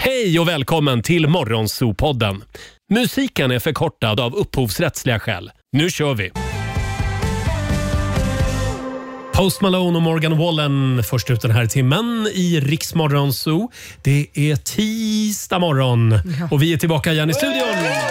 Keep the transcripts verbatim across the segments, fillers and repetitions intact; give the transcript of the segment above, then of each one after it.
Hej och välkommen till Morgonzoo-podden. Musiken är förkortad av upphovsrättsliga skäl. Nu kör vi! Post Malone och Morgan Wallen först ut den här timmen i Riks Morgonzoo. Det är tisdag morgon och vi är tillbaka igen i studion.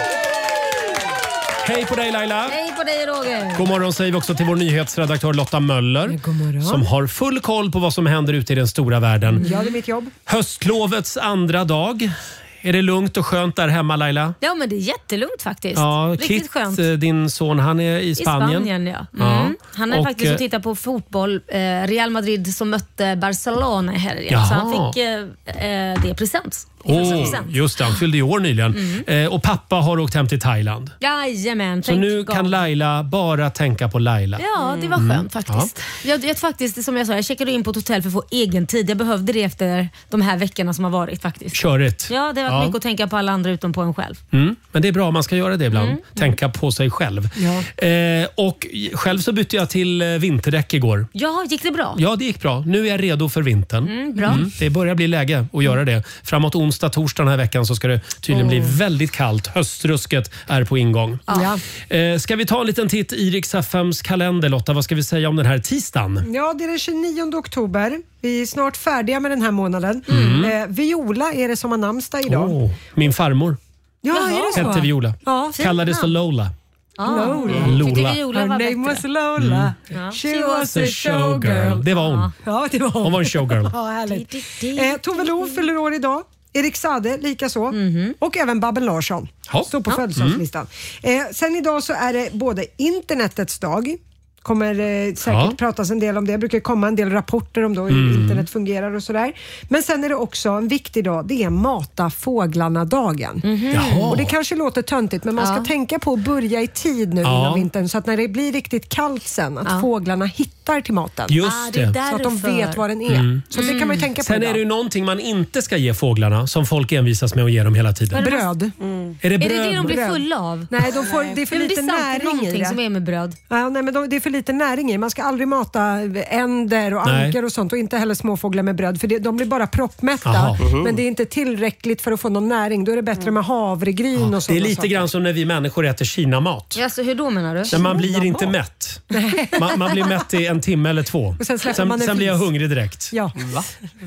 Hej på dig Laila. Hej på dig Roger. God morgon säger vi också till vår nyhetsredaktör Lotta Möller. God morgon. Som har full koll på vad som händer ute i den stora världen. Ja, det är mitt jobb. Höstlovets andra dag. Är det lugnt och skönt där hemma Laila? Ja men det är jättelugnt faktiskt. Ja, Riktigt Kit, skönt. din son, han är i Spanien. I Spanien ja. Mm. Ja. Han är Och, faktiskt och tittar på fotboll. Eh, Real Madrid som mötte Barcelona i helgen. Jaha. Så han fick eh, eh, det present. Oh, just det, han fyllde i år nyligen. Mm. Eh, och pappa har åkt hem till Thailand. Jajamän. Så nu God. kan Laila bara tänka på Laila. Ja, det var skönt mm. faktiskt. Ja. Jag, jag faktiskt, som jag sa, jag checkade in på ett hotell för att få egen tid. Jag behövde det efter de här veckorna som har varit faktiskt. Körigt. Ja, det var Ja. mycket att tänka på alla andra utom på en själv. Mm. Men det är bra, man ska göra det ibland. Mm. Tänka på sig själv. Ja. Eh, och själv så bytte jag till eh, vinterdäck igår. Ja, gick det bra? Ja, det gick bra. Nu är jag redo för vintern. Mm, bra. Mm. Det börjar bli läge att göra det. Framåt onsdag, torsdag den här veckan så ska det tydligen Oh. bli väldigt kallt. Höstrusket är på ingång. Ja. Eh, ska vi ta en liten titt i Rix F M:s kalender, Lotta? Vad ska vi säga om den här tisdagen? Ja, det är den tjugonionde oktober. Vi är snart färdiga med den här månaden. Mm. Eh, Viola är det som har namnsdag idag. Oh, min farmor Ja, Jaha. är det så? hette Viola. Ja, Kallades för Lola. Ah. Lola. Lola. Viola Her var name bättre. was Lola. Mm. She was a showgirl. Det var hon. Ja, det var hon. Hon var en showgirl. Ja, härligt. Eh, Tove Lo fyller år idag. Erik Saade likaså. Mm-hmm. Och även Babben Larsson. Ja. Står på Ja. födelsedagslistan. Eh, sen idag så är det både internetets dag. Kommer eh, säkert Ja. pratas en del om det. Det brukar komma en del rapporter om då hur Mm. internet fungerar och sådär. Men sen är det också en viktig dag. Det är Mata fåglarna-dagen. Jaha. Och det kanske låter töntigt men man ska Ja. tänka på att börja i tid nu Ja. innan vintern så att när det blir riktigt kallt sen att Ja. fåglarna hittar till maten. Ah, Just det är det. där. Så att de Därför. vet vad den är. Så det kan man ju tänka på Sen är idag. det ju någonting man inte ska ge fåglarna som folk envisas med att ge dem hela tiden. Bröd. Är det Är det bröd? det de blir Bröd. fulla av? Nej, de får, det är för Men lite det är sant, näring i någonting det. som är med bröd. Ja, nej, men de, det är för lite näring i. Man ska aldrig mata änder och Nej. ankor och sånt och inte heller småfåglar med bröd för det, de blir bara proppmätta. Aha. Men det är inte tillräckligt för att få någon näring. Då är det bättre med havregryn och Det sånt. är lite grann som när vi människor äter kinamat. Ja, så hur då menar du? Men man blir inte mätt. Man, man blir mätt i en timme eller två. Och sen släpper sen, man en sen blir jag fis. hungrig direkt. Ja. Va?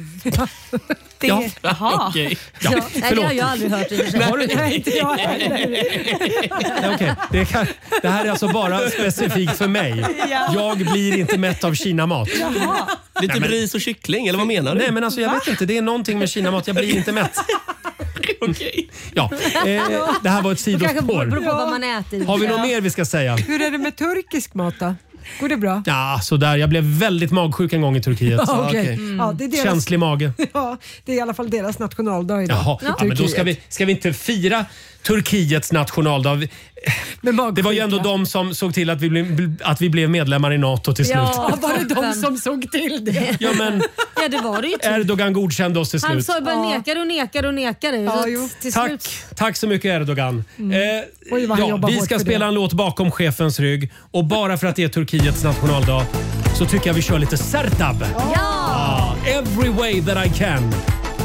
Det, Ja. Jaha. Okej. Ja, Nej, det förlåt. har jag aldrig hört i och för sig. Har du Nej, inte jag heller. Nej, okej. det, kan, det här är alltså bara specifikt för mig. Jag blir inte mätt av kinamat. Lite ris och kyckling, eller vad menar du? Nej men alltså jag vet inte, det är någonting med kinamat, jag blir inte mätt. Okej. Ja, eh, det här var ett Det kanske beror sidospår. på vad man äter. Har vi något mer vi ska säga? Hur är det med turkisk mat då? Går det bra? Ja, sådär. Jag blev väldigt magsjuk en gång i Turkiet. Ja, okej. okej. Ja, det är deras, Känslig mage. ja, det är i alla fall deras nationaldag idag. Jaha, ja, men då ska vi, ska vi inte fira Turkiets nationaldag? Med Det magsjuka. var ju ändå de som såg till att vi blev, att vi blev medlemmar i NATO till slut. Ja, Ja, var det de som såg till det? Ja, men Ja, det var det ju typ. Erdogan godkände oss till Han slut. sa ju bara Ja. nekade och nekade och nekade. Ja, Så jo. till Tack, slut. tack så mycket Erdogan. Eh, Oj, vad han ja, jobbar vi hårt ska för spela det. en låt bakom chefens rygg och bara för att det är Turkiets nationaldag så tycker jag vi kör lite Sertab. Ja! Ah, every way that I can.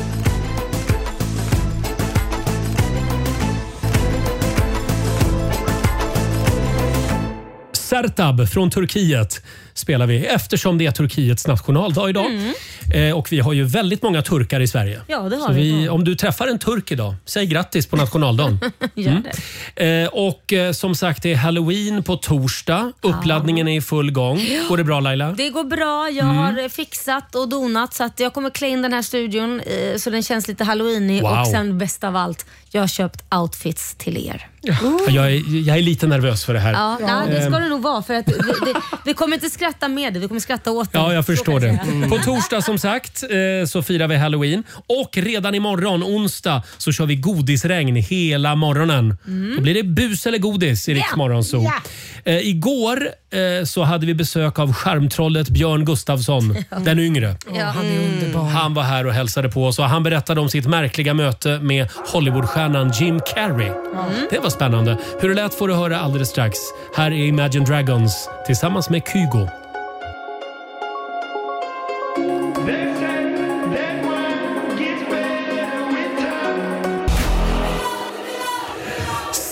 Sertab från Turkiet spelar vi eftersom det är Turkiets nationaldag idag. Eh, och vi har ju väldigt många turkar i Sverige. Ja, det har Så vi. vi. Om du träffar en turk idag, säg grattis på nationaldagen. Gör det. Eh, och eh, som sagt, det är Halloween på torsdag. Uppladdningen är i full gång. Går det bra Laila? Det går bra. Jag Mm. har fixat och donat så att jag kommer klä in den här studion eh, så den känns lite halloweenig. Wow. Och sen bäst av allt, jag har köpt outfits till er. Jag, är, jag är lite nervös för det här. Ja, ja. det ska det nog vara för att vi, det, vi kommer inte skratta med det, vi kommer skratta åt det. Ja, jag Så förstår kan det. jag säga. På torsdag som sagt eh, så firar vi Halloween. Och redan imorgon, onsdag, så kör vi godisregn hela morgonen. Då blir det bus eller godis i Rix Morgonzoo. Ja. Eh, igår eh, så hade vi besök av charmtrollet Björn Gustafsson, den yngre. Ja. Han är underbar. Han var här och hälsade på oss och han berättade om sitt märkliga möte med Hollywoodstjärnan Jim Carrey. Det var spännande. Hur det lät får du höra alldeles strax. Här är Imagine Dragons tillsammans med Kygo.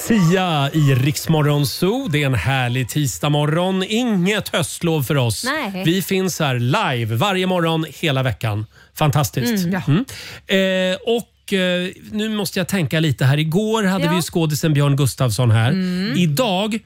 Sia i Rix Morgon Zoo. Det är en härlig tisdagmorgon. Inget höstlov för oss. Nej. Vi finns här live varje morgon hela veckan. Fantastiskt. Mm, ja. Mm. Eh, och eh, nu måste jag tänka lite här. Igår hade Ja. vi skådisen Björn Gustafsson här. Mm. Idag...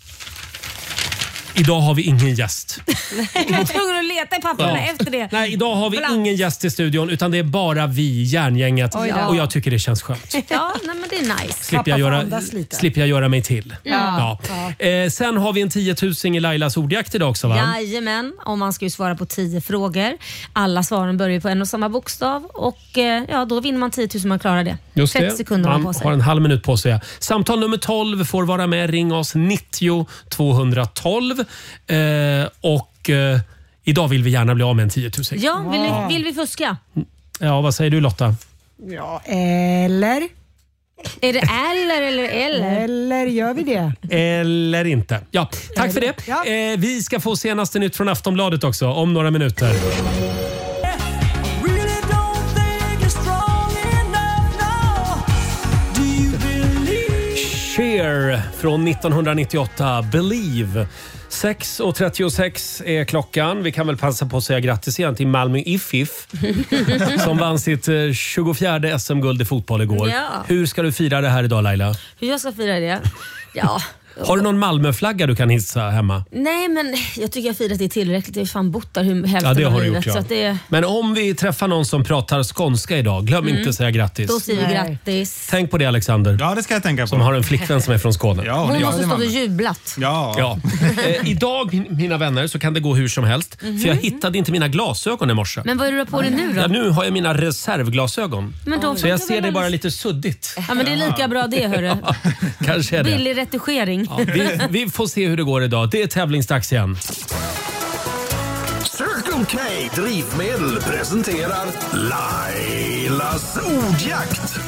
Idag har vi ingen gäst. Jag var tvungen att leta i papperna Ja. efter det. Nej, idag har vi Blankt. ingen gäst i studion utan det är bara vi, järngänget. Oj då. Och jag tycker det känns skönt. Ja, nej, men det är nice. Slipper jag, Pappa får göra, andas lite. slipper jag göra mig till. Ja. Ja. Eh, sen har vi en tiotusing i Lailas ordjakt idag också va? Jajamän, och man ska ju svara på tio frågor. Alla svaren börjar ju på en och samma bokstav och eh, ja, då vinner man tio tusen om man klarar det. Just trettio det. sekunder har man Man på sig. har en halv minut på sig. Samtal nummer tolv får vara med. Ring oss nittio tvåhundratolv. Eh, och eh, idag vill vi gärna bli av med en tiotusing. Ja, vill, ni, vill vi fuska? Ja, vad säger du Lotta? Ja, eller? Är det eller eller eller? Eller gör vi det? Eller inte. Ja, tack för det. Ja. Eh, vi ska få senaste nytt från Aftonbladet också om några minuter. Cher från nittonhundranittioåtta, Believe. sex och trettiosex är klockan. Vi kan väl passa på att säga grattis igen till Malmö I F I F som vann sitt eh, tjugofjärde S M-guld i fotboll igår. Ja. Hur ska du fira det här idag Laila? Hur jag ska fira det? Ja. Har du någon Malmöflagga du kan hissa hemma? Nej, men jag tycker jag firat det tillräckligt. Jag har fan bott där hur- hälften Ja, det av har du livet. gjort, ja. Så att det, Men om vi träffar någon som pratar skånska idag, glöm inte att säga grattis. då säger vi Nej. grattis. Tänk på det Alexander, Ja, det ska jag tänka på. som har en flickvän som är från Skåne. Ja, Hon det- måste det stå var- och jublat. Ja. Ja. Eh, idag, mina vänner, så kan det gå hur som helst. För jag hittade inte mina glasögon i morse. Men vad är det du har på dig nu då? Ja, nu har jag mina reservglasögon. Men de Så jag funkar ser väl det bara alldeles- lite suddigt. Ja, men det är lika bra det, hörru. Kanske är det. Billig retuschering. Ja, vi, vi får se hur det går idag. Det är tävlingsdags igen. Circle K Drivmedel presenterar Lailas ordjakt.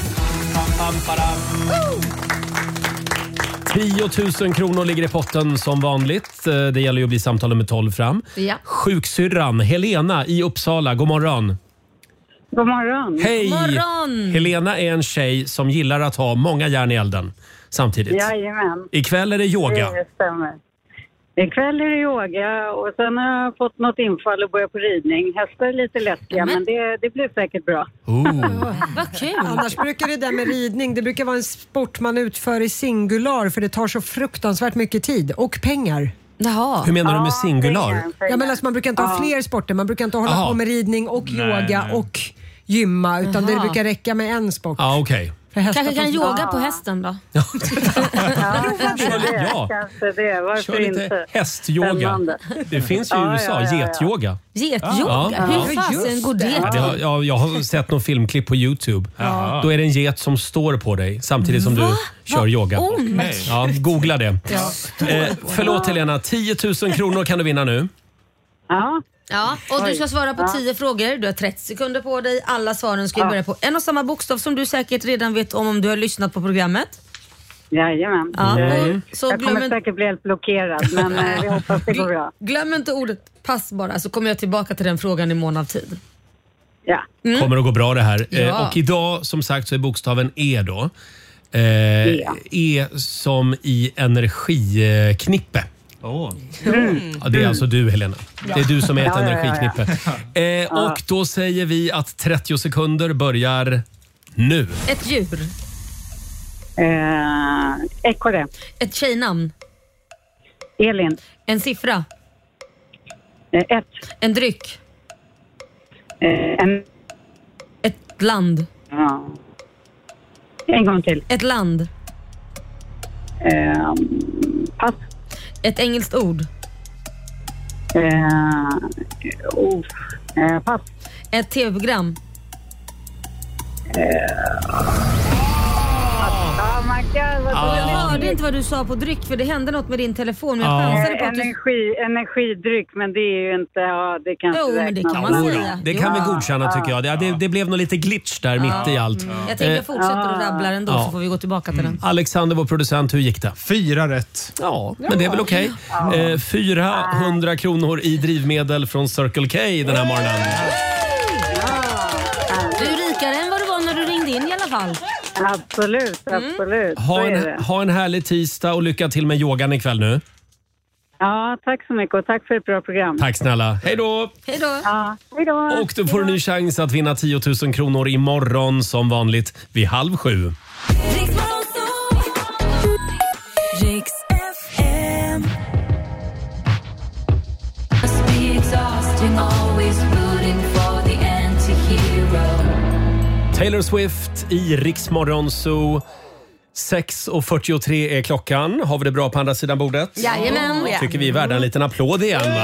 tio tusen kronor ligger i potten som vanligt. Eh, Det gäller ju att bli samtal nummer tolv fram. Ja. Sjuksyrran Helena i Uppsala, god morgon. God morgon. Hej! Morgon! Helena är en tjej som gillar att ha många järn i elden samtidigt. Jajamän, Ikväll är det yoga. det stämmer. Ikväll är det yoga och sen har jag fått något infall och börjat på ridning. Hästar är lite läskiga men, Men- det, det blir säkert bra. Oh. Vad kul! Annars brukar det där med ridning, det brukar vara en sport man utför i singular för det tar så fruktansvärt mycket tid och pengar. Jaha. Hur menar du med Ja, singular? pengar, pengar. Ja, men alltså man brukar inte ha fler sporter, man brukar inte hålla Aha. på med ridning och Nej, yoga nej. och gymma utan det Aha. brukar räcka med en sport. Ja, okej. För hästar Kanske kan får- yoga på hästen då? Ja, kanske Kör lite- det. ja. Kanske det. Varför Kör lite inte? hästyoga. Spännande. Det finns ju i Ja, U S A, ja, ja, ja. getyoga. Getyoga? Ja. Hur Ja, fasen just går det Ja, det har, till? ja, jag har sett någon filmklipp på Youtube. Då är det en get som står på dig samtidigt som du kör Vad yoga. ont. Ja, googla det. Eh, förlåt Helena, tio tusen kronor kan du vinna nu. Ja, Ja, och du ska svara på tio frågor. Du har trettio sekunder på dig. Alla svaren ska ju börja på en och samma bokstav som du säkert redan vet om om du har lyssnat på programmet. jajamän. Ja, Eh, och så jag glöm, kommer en, säkert bli helt blockerad men eh, vi hoppas det går bra. glöm inte ordet pass bara så kommer jag tillbaka till den frågan i mån av tid. Ja. Kommer att gå bra det här. Eh, Ja. och idag som sagt så är bokstaven E då. Eh, e som i energiknippe. Åh. Ja, det är alltså du Helena. Det är du som är ett Ja, ja, ja, ja. energiknippe. Eh, och då säger vi att trettio sekunder börjar nu. Ett djur. Eh, Ekorre. Ett tjejnamn. Elin. En siffra. Eh, ett. En dryck. Eh, en, Ett land. ja. En gång till. Ett land. Eh, pass. Ett engelskt ord. Eh, oh, eh, pass. Ett tv-program. Oh my God, vad Jag dåligt. hörde inte vad du sa på dryck för det hände något med din telefon. Men jag Ja. chansade på Eh, att du... energi, energidryck, men det är ju inte... Ja, det kanske Jo, men det räknas. kan man Jodå, säga. det kan vi Ja. godkänna tycker jag. Det, det, det blev nog lite glitch där mitt i allt. Jag tänker jag fortsätter att rabbla ändå Ja. så får vi gå tillbaka till den. Alexander, vår producent, hur gick det? Fyra rätt. Ja, men det är väl okej. Eh, fyrahundra kronor i drivmedel från Circle K den här morgonen. Du är rikare än vad du var när du ringde in i alla fall. Absolut, absolut. Ha Så är en, det. ha en härlig tisdag och lycka till med yogan ikväll nu. Ja, tack så mycket och tack för ett bra program. Tack snälla. Hej då! Hej då! Ja, hej då! Och du får en ny chans att vinna tio tusen kronor imorgon som vanligt vid halv sju. Riks F M. Must be exhausting, always rooting for the anti-hero. Taylor Swift i Riks Morgonzoo. sex och fyrtiotre är klockan. Har vi det bra på andra sidan bordet? Jajamän. Tycker vi är värda en liten applåd igen, va?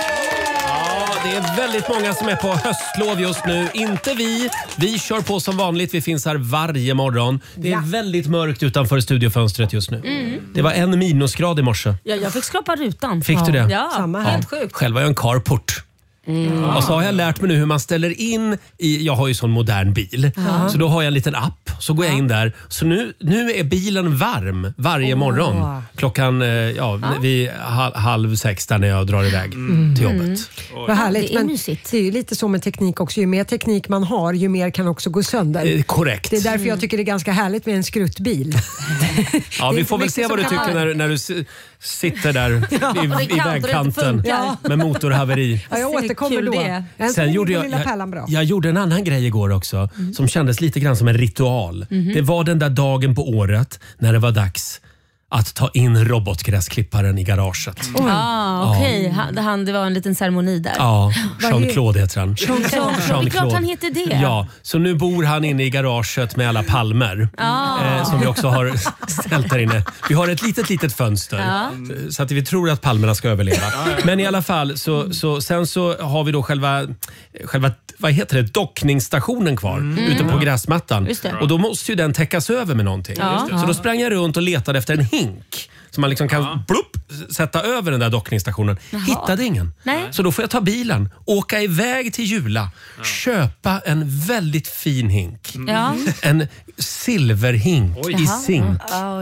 Ja, det är väldigt många som är på höstlov just nu. Inte vi. Vi kör på som vanligt. Vi finns här varje morgon. Det är Ja. väldigt mörkt utanför studiofönstret just nu. Mm. Det var en minusgrad i morse. Ja, jag fick skrapa rutan. Fick du det? Ja, Samma här. helt sjukt. Själv har jag en carport. Och så har jag lärt mig nu hur man ställer in i, jag har ju sån modern bil. Så då har jag en liten app. Så går jag in där. Så nu, nu är bilen varm varje morgon. Klockan eh, ja, vid halv, halv sex där när jag drar iväg till jobbet. Vad härligt. det är Men mysigt. det är ju lite så med teknik också. Ju mer teknik man har, ju mer kan också gå sönder. Eh, korrekt. Det är därför jag tycker det är ganska härligt med en skruttbil. Ja, det vi är får väl mycket se vad som du kan tycker vara. när, när du si- sitter där i, Och det i kantar inte vägkanten funkar. med motorhaveri. Ja, jag Så återkommer kul då. det är. Än så Sen länge gjorde går jag, lilla pärlan jag, bra. jag gjorde en annan grej igår också som kändes lite grann som en ritual. Det var den där dagen på året när det var dags att ta in robotgräsklipparen i garaget. Ah, okej. Han, han, det var en liten ceremoni där. Ja, Vad Jean-Claude heter han. Jean-Claude. Det är klart han heter det. Ja, så nu bor han inne i garaget med alla palmer eh, som vi också har ställt där inne. Vi har ett litet, litet fönster Ja. så att vi tror att palmerna ska överleva. Men i alla fall, så, så, sen så har vi då själva, själva vad heter det, dockningsstationen kvar ute på gräsmattan. Just det. Och då måste ju den täckas över med någonting. Ja. Så då sprang jag runt och letade efter en hink så man liksom kan blupp, sätta över den där dockningsstationen. Hittade ingen. Nej. Så då får jag ta bilen, åka iväg till Jula, köpa en väldigt fin hink. Ja. En silverhink i zink.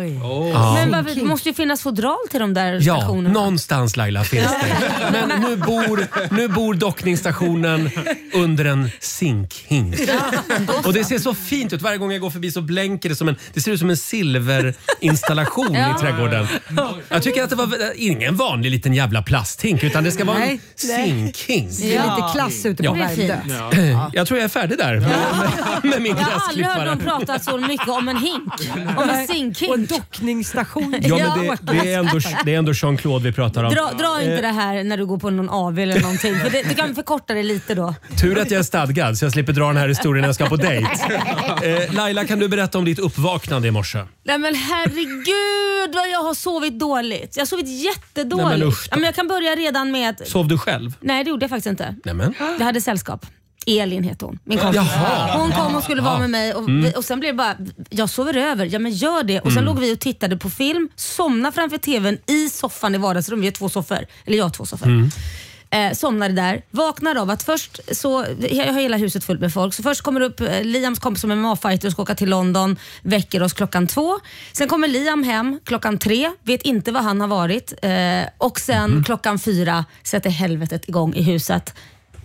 Men varför, det måste ju finnas fodral till de där Ja, stationerna. någonstans Laila finns det. Men nu bor, nu bor dockningsstationen under en zinkhink. Och det ser så fint ut. Varje gång jag går förbi så blänker det som en, det ser ut som en silverinstallation Ja. i trädgården. Jag tycker att det var ingen vanlig liten jävla plasthink utan det ska vara en Nej. zinkhink. Det är lite klass ute på Det är Värmdö. fint. Jag tror jag är färdig där med, med min Jag har aldrig hört gräsklippare. dem prata så mycket om en hink. Om en Och zinkhink. dockningsstation. Ja, men det, det, är ändå, det är ändå Jean-Claude vi pratar om. Dra, dra inte det här när du går på någon A V eller någonting. För det, du kan förkorta det lite då. Tur att jag är stadgad så jag slipper dra den här historien när jag ska på dejt. Eh, Laila, kan du berätta om ditt uppvaknande i morse? Nej men herregud vad jag har sovit dåligt. Jag har sovit jättedåligt. Nej, men usch då. Ja, men jag kan börja redan med att... Sov du själv? Nej det gjorde jag faktiskt inte. Nämen. Jag hade sällskap. Elin heter hon, min kompis. Jaha. Hon kom och skulle vara Ja. med mig och, vi, och sen blev det bara, jag sover över. Ja men gör det. Och sen låg vi och tittade på film, somnade framför tvn i soffan i vardagsrummet. Vi har två soffor, eller jag har två soffor. Eh, somnade där, vaknar av att först så, jag har hela huset fullt med folk, så först kommer upp eh, Liams kompis som är M M A-fighter och ska åka till London, väcker oss klockan två. Sen kommer Liam hem klockan tre, vet inte vad han har varit eh, och sen klockan fyra sätter helvetet igång i huset.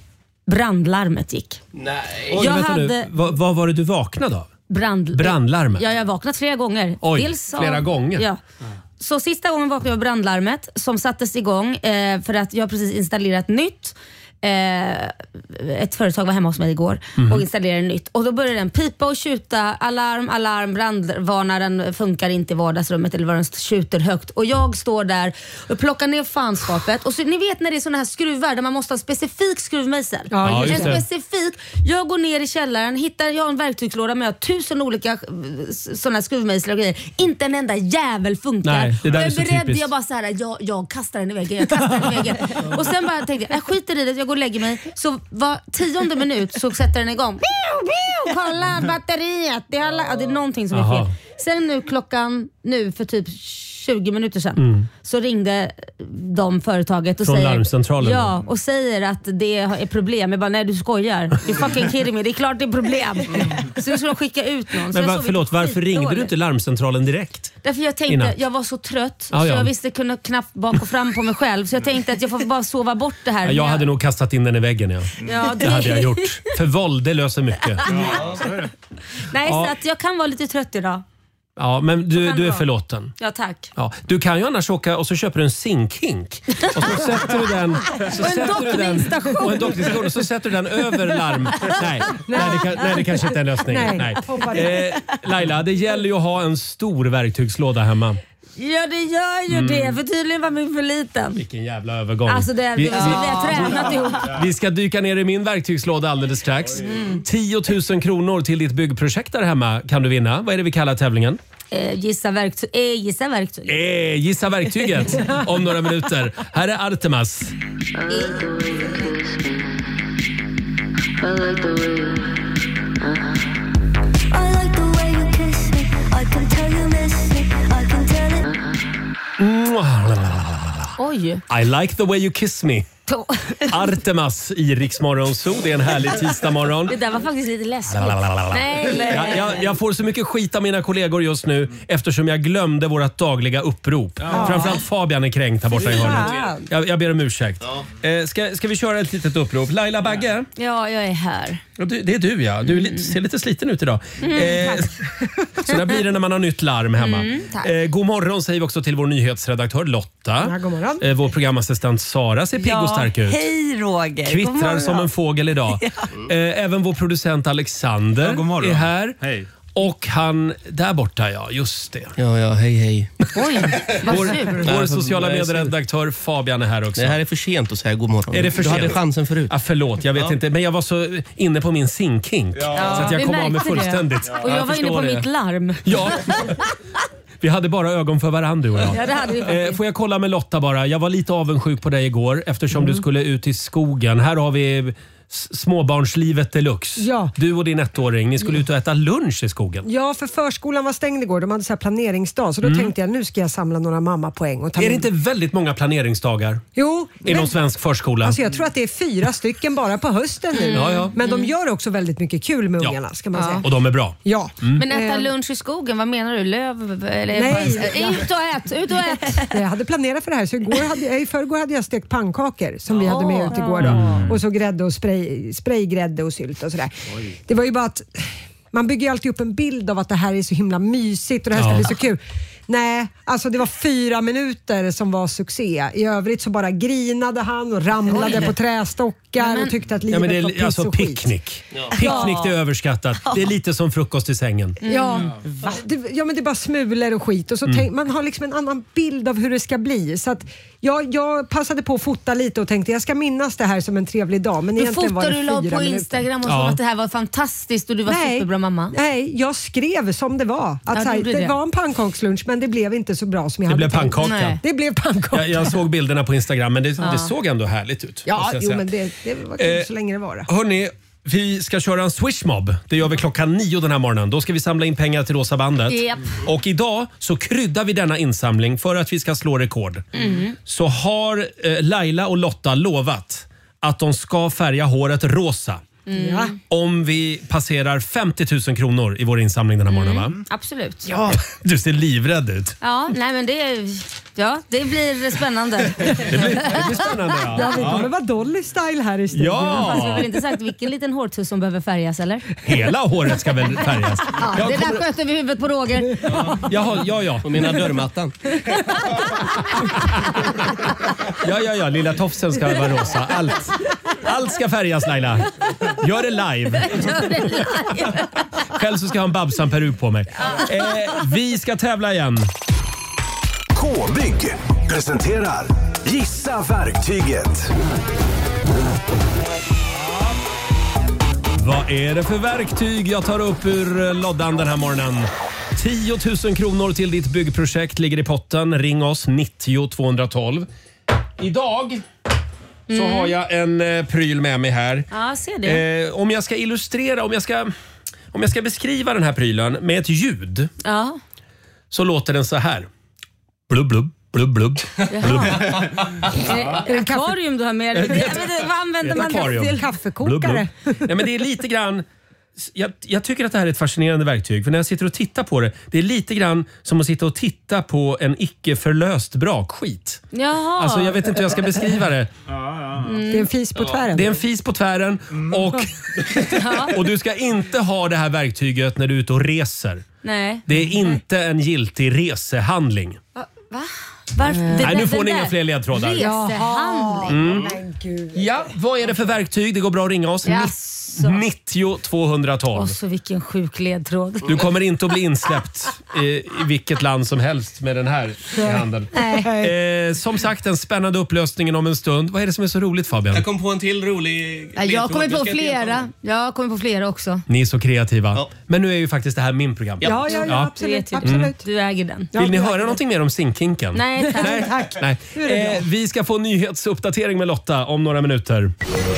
Brandlarmet gick. Nej. Oj, Jag vänta nu. hade- Vad, vad var det du vaknade av? Brand... Brandlarmet? Ja, jag har vaknat flera gånger. Oj, flera gånger? Ja. Så sista gången vaknade jag av brandlarmet som sattes igång eh, för att jag har precis installerat nytt. Eh, ett företag var hemma hos mig igår och installerade nytt. Och då började den pipa och tjuta. Alarm, alarm, brandvarnaren funkar inte i vardagsrummet eller vad den tjuter högt. Och jag står där och plockar ner fanskapet. Och så, ni vet när det är såna här skruvar där man måste ha en specifik skruvmejsel. Ja, en just det. specifik. Jag går ner i källaren, hittar jag har en verktygslåda med tusen olika eh, såna skruvmejslar och grejer. inte en enda jävel funkar. Nej, det där och jag är så beredd, typiskt. jag bara så här, jag, jag kastar den i väggen, jag kastar den i väggen. Och sen bara tänkte jag, jag skiter i det, jag går och lägger mig. Så var tionde minut så sätter den igång. Biu, biu, kolla batteriet. Det är, alla, ja, det är någonting som är Aha. fel. Sen nu klockan, nu för typ tjugo minuter sedan Mm. så ringde de företaget och Från säger, larmcentralen ja, och säger att det är problem. Jag bara, nej du skojar. Du fucking kidding me. Det är klart det är problem. Så nu ska de skicka ut någon. Så Men jag va, sov förlåt, varför skitdåligt. ringde du inte larmcentralen direkt? Därför jag tänkte, Innan. jag var så trött Ja, så ja. jag visste kunna knappt bak och fram på mig själv. Så jag tänkte att jag får bara sova bort det här. Ja, jag hade nog kastat in den i väggen. Ja. Ja, Det hade jag gjort. För våld, det löser mycket. Nej, Ja. så att jag kan vara lite trött idag. Ja, men du, kan du det är vara. förlåten. Ja, tack. Ja, du kan ju annars åka och så köper du en zinkhink och så sätter du den så Och en sätter du den- dockningsstation. och en dockningsstation och så sätter du den över larm. Nej, nej, det, kan, nej det kanske inte är en lösning. Nej, Nej. hoppa det. Eh, Laila, det gäller ju att ha en stor verktygslåda hemma. Ja, det gör ju Mm. det. För tydligen var min för liten. Vilken jävla övergång. Alltså det, vi, vi, vi, vi har tränat ihop. vi ska dyka ner i min verktygslåda alldeles strax. Mm. tio tusen kronor till ditt byggprojekt där hemma kan du vinna. Vad är det vi kallar tävlingen? Eh, gissa verktyg. Eh, gissa verktyg. Eh, gissa verktyget om några minuter. Här är Artemas. Oj. I like the way you kiss me. To- Artemas i Rix Morgon Zoo. Det är en härlig tisdagmorgon. Det där var faktiskt lite läskigt. Nej, Jag, jag, jag får så mycket skit av mina kollegor just nu eftersom jag glömde vårt dagliga upprop. Framförallt Fabian är kränkt här borta i hörnet. Jag, jag ber om ursäkt. Eh, ska, ska vi köra ett litet upprop? Laila Bagge? Ja, jag är här. Ja, du, det är du ja. Du är lite, ser lite sliten ut idag. Eh, så där blir det när man har nytt larm hemma. Mm, tack. eh, god morgon säger vi också till vår nyhetsredaktör Lotta. Ja, god morgon. Eh, vår programassistent Sara ser pigg och stark ut. Hej Roger. God Kvittrar morgon. som en fågel idag. Eh, även vår producent Alexander Ja, god morgon. är här. Hej. Och han där borta, ja, just det. Ja, ja, hej, hej. Oj, vad Vår, sur. vår Nej, sociala jag är sur. medieredaktör Fabian är här också. Det här är för sent att säga god morgon. Är det för du hade sent? chansen förut. Ah, förlåt, jag vet Ja. inte. Men jag var så inne på min zinkhink. Så att jag Vi kom av mig märkte det. fullständigt. Och jag Jag var inne på förstår det. mitt larm. Ja. Vi hade bara ögon för varandra du och jag. Ja, det hade vi faktiskt. Eh, får jag kolla med Lotta bara? Jag var lite avundsjuk på dig igår eftersom du skulle ut i skogen. Här har vi s- småbarnslivet deluxe. Ja. Du och din ettåring, ni skulle ut och äta lunch i skogen. Ja, för förskolan var stängd igår. De hade så här planeringsdag. Så då tänkte jag nu ska jag samla några mammapoäng. Och ta Mm. Är det med- inte väldigt många planeringsdagar Jo. inom men- svensk förskola? Alltså jag tror att det är fyra stycken bara på hösten nu. Ja, ja. Men de gör också väldigt mycket kul med Ja. ungarna ska man säga. Och de är bra. Ja. Men äta Eh, lunch i skogen, vad menar du? Löv? Eller Nej. Eh, Ut och ät, ut och ät. Jag hade planerat för det här så igår hade, jag- i förrgår hade jag stekt pannkakor som vi hade med ut igår då. Och så grädde och spray, spraygrädde och sylt och sådär. Det var ju bara att man bygger ju alltid upp en bild av att det här är så himla mysigt och det här ska Ja. bli så kul. Nej, alltså det var fyra minuter som var succé. I övrigt så bara grinade han och ramlade på trästockar och tyckte att livet Ja, men det var är piss alltså och skit. picknick. Picknick det är överskattat. Det är lite som frukost i sängen. Ja, det, ja, men det är bara smulor och skit och så Mm. tänk, man har liksom en annan bild av hur det ska bli. Så att jag, jag passade på att fota lite och tänkte jag ska minnas det här som en trevlig dag. Men Du egentligen var fotade det du la fyra på minuter. Instagram och Ja. sa att det här var fantastiskt och du var superbra mamma. Nej, jag skrev som det var. Att Ja, så du här, gjorde det det. var en pannkakslunch men det blev inte så bra som jag Det hade blev tänkt. pannkaka. Nej. Det blev pannkaka. Jag, jag såg bilderna på Instagram men det, det såg ändå härligt ut. Ja, måste jag jo, säga. men det, det var kul Eh, så länge det var det. Hörni, vi ska köra en swishmob. Det gör vi klockan nio den här morgonen. Då ska vi samla in pengar till Rosa bandet. Japp. Och idag så kryddar vi denna insamling för att vi ska slå rekord. Så har eh, Laila och Lotta lovat att de ska färga håret rosa. Ja. Om vi passerar femtio tusen kronor i vår insamling den här morgonen va? Absolut. Ja. Du ser livrädd ut. Ja, nej men det, ja, det blir spännande. Det blir, det blir spännande ja. Ja, vi kommer vara Dolly style här i studion. Fast vi har Ja! väl inte sagt vilken liten hårtuss som behöver färgas eller? Hela håret ska väl färgas? Ja, Jag det där kommer- sköter vi huvudet på Roger. Jaha, ja, ja. Och mina dörrmattan. Ja, ja, ja. Lilla tofsen ska vara rosa. Allt, allt ska färgas Laila. Gör det live. Själv så ska jag ha en Babsan-peruk på mig. Eh, vi ska tävla igen. K-bygg presenterar Gissa verktyget. Vad är det för verktyg jag tar upp ur loddan den här morgonen? tio tusen kronor till ditt byggprojekt ligger i potten. Ring oss nittio tvåhundratolv. Idag så har jag en eh, pryl med mig här. Ja, ser det. Eh, om jag ska illustrera, om jag ska, om jag ska beskriva den här prylen med ett ljud Ja. så låter den så här. Blubb, blubb, blubb, blubb. blubb. Är det akvarium du har med dig? Vad använder man det till? Kaffekokare. Blubb, blubb. Ja, men det är lite grann... Jag, jag tycker att det här är ett fascinerande verktyg. För när jag sitter och tittar på det, det är lite grann som att sitta och titta på en icke förlöst brakskit. Jaha. Alltså jag vet inte hur jag ska beskriva det. Mm. Det är en fis på tvären. Det är en fis på tvären och, och du ska inte ha det här verktyget när du är ute och reser. Nej. Det är inte en giltig resehandling. Va? Varför? Nej, Det- nu det- får ni det inga där. fler ledtrådar. Resehandling. Mm. Men gud. Ja, vad är det för verktyg? Det går bra att ringa oss. Jaså. nittio tvåhundratolv. Och så vilken sjuk ledtråd. Du kommer inte att bli insläppt i, i vilket land som helst med den här i handen. Eh, som sagt, en spännande upplösningen om en stund. Vad är det som är så roligt, Fabian? Jag kom på en till rolig Ja, jag kommer ledtråd. på ska inte hjälpa flera. dig. Jag kommer på flera också. Ni är så kreativa. Ja. Men nu är ju faktiskt det här min program. Ja, ja, ja, Ja. absolut. vet ju det. absolut. Du äger den. Ja, Vill ni det- höra någonting mer om zinkkinken? Nej, tack. Nej. Tack. Nej. Nu är det bra. Eh, vi ska få en nyhetsuppdatering med Lotta om några minuter.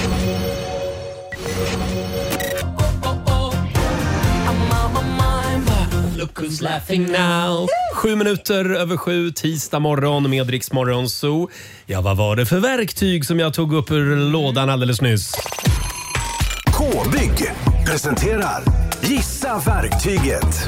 Look who's laughing now. Sju minuter över sju, tisdag morgon med Rix Morgon Zoo. Ja, vad var det för verktyg som jag tog upp ur lådan alldeles nyss? K-bygg presenterar Gissa verktyget.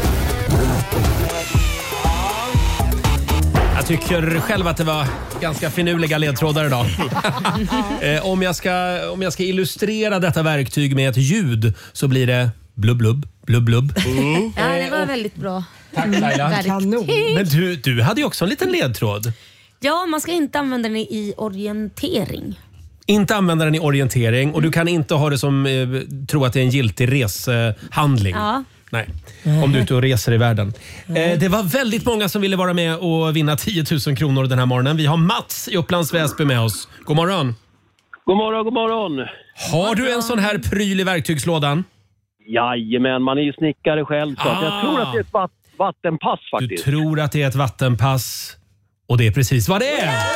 Jag tycker själv att det var ganska finurliga ledtrådar idag. eh, om, jag ska, om jag ska illustrera detta verktyg med ett ljud så blir det blubb, blubb, blubb, blubb. Ja, det var väldigt bra. Tack Laila. Kanon. Men du, du hade ju också en liten ledtråd. Ja, man ska inte använda den i orientering. Inte använda den i orientering och du kan inte ha det som eh, tro att det är en giltig resehandling. Ja. Nej, om du är ute och reser i världen. Eh, det var väldigt många som ville vara med och vinna tio tusen kronor den här morgonen. Vi har Mats i Upplands Väsby med oss. God morgon. God morgon, god morgon. Har du en sån här pryl i verktygslådan? Jajamän, man är ju snickare själv så att Ah. jag tror att det är ett vatt, vattenpass Du faktiskt. tror att det är ett vattenpass och det är precis vad det är.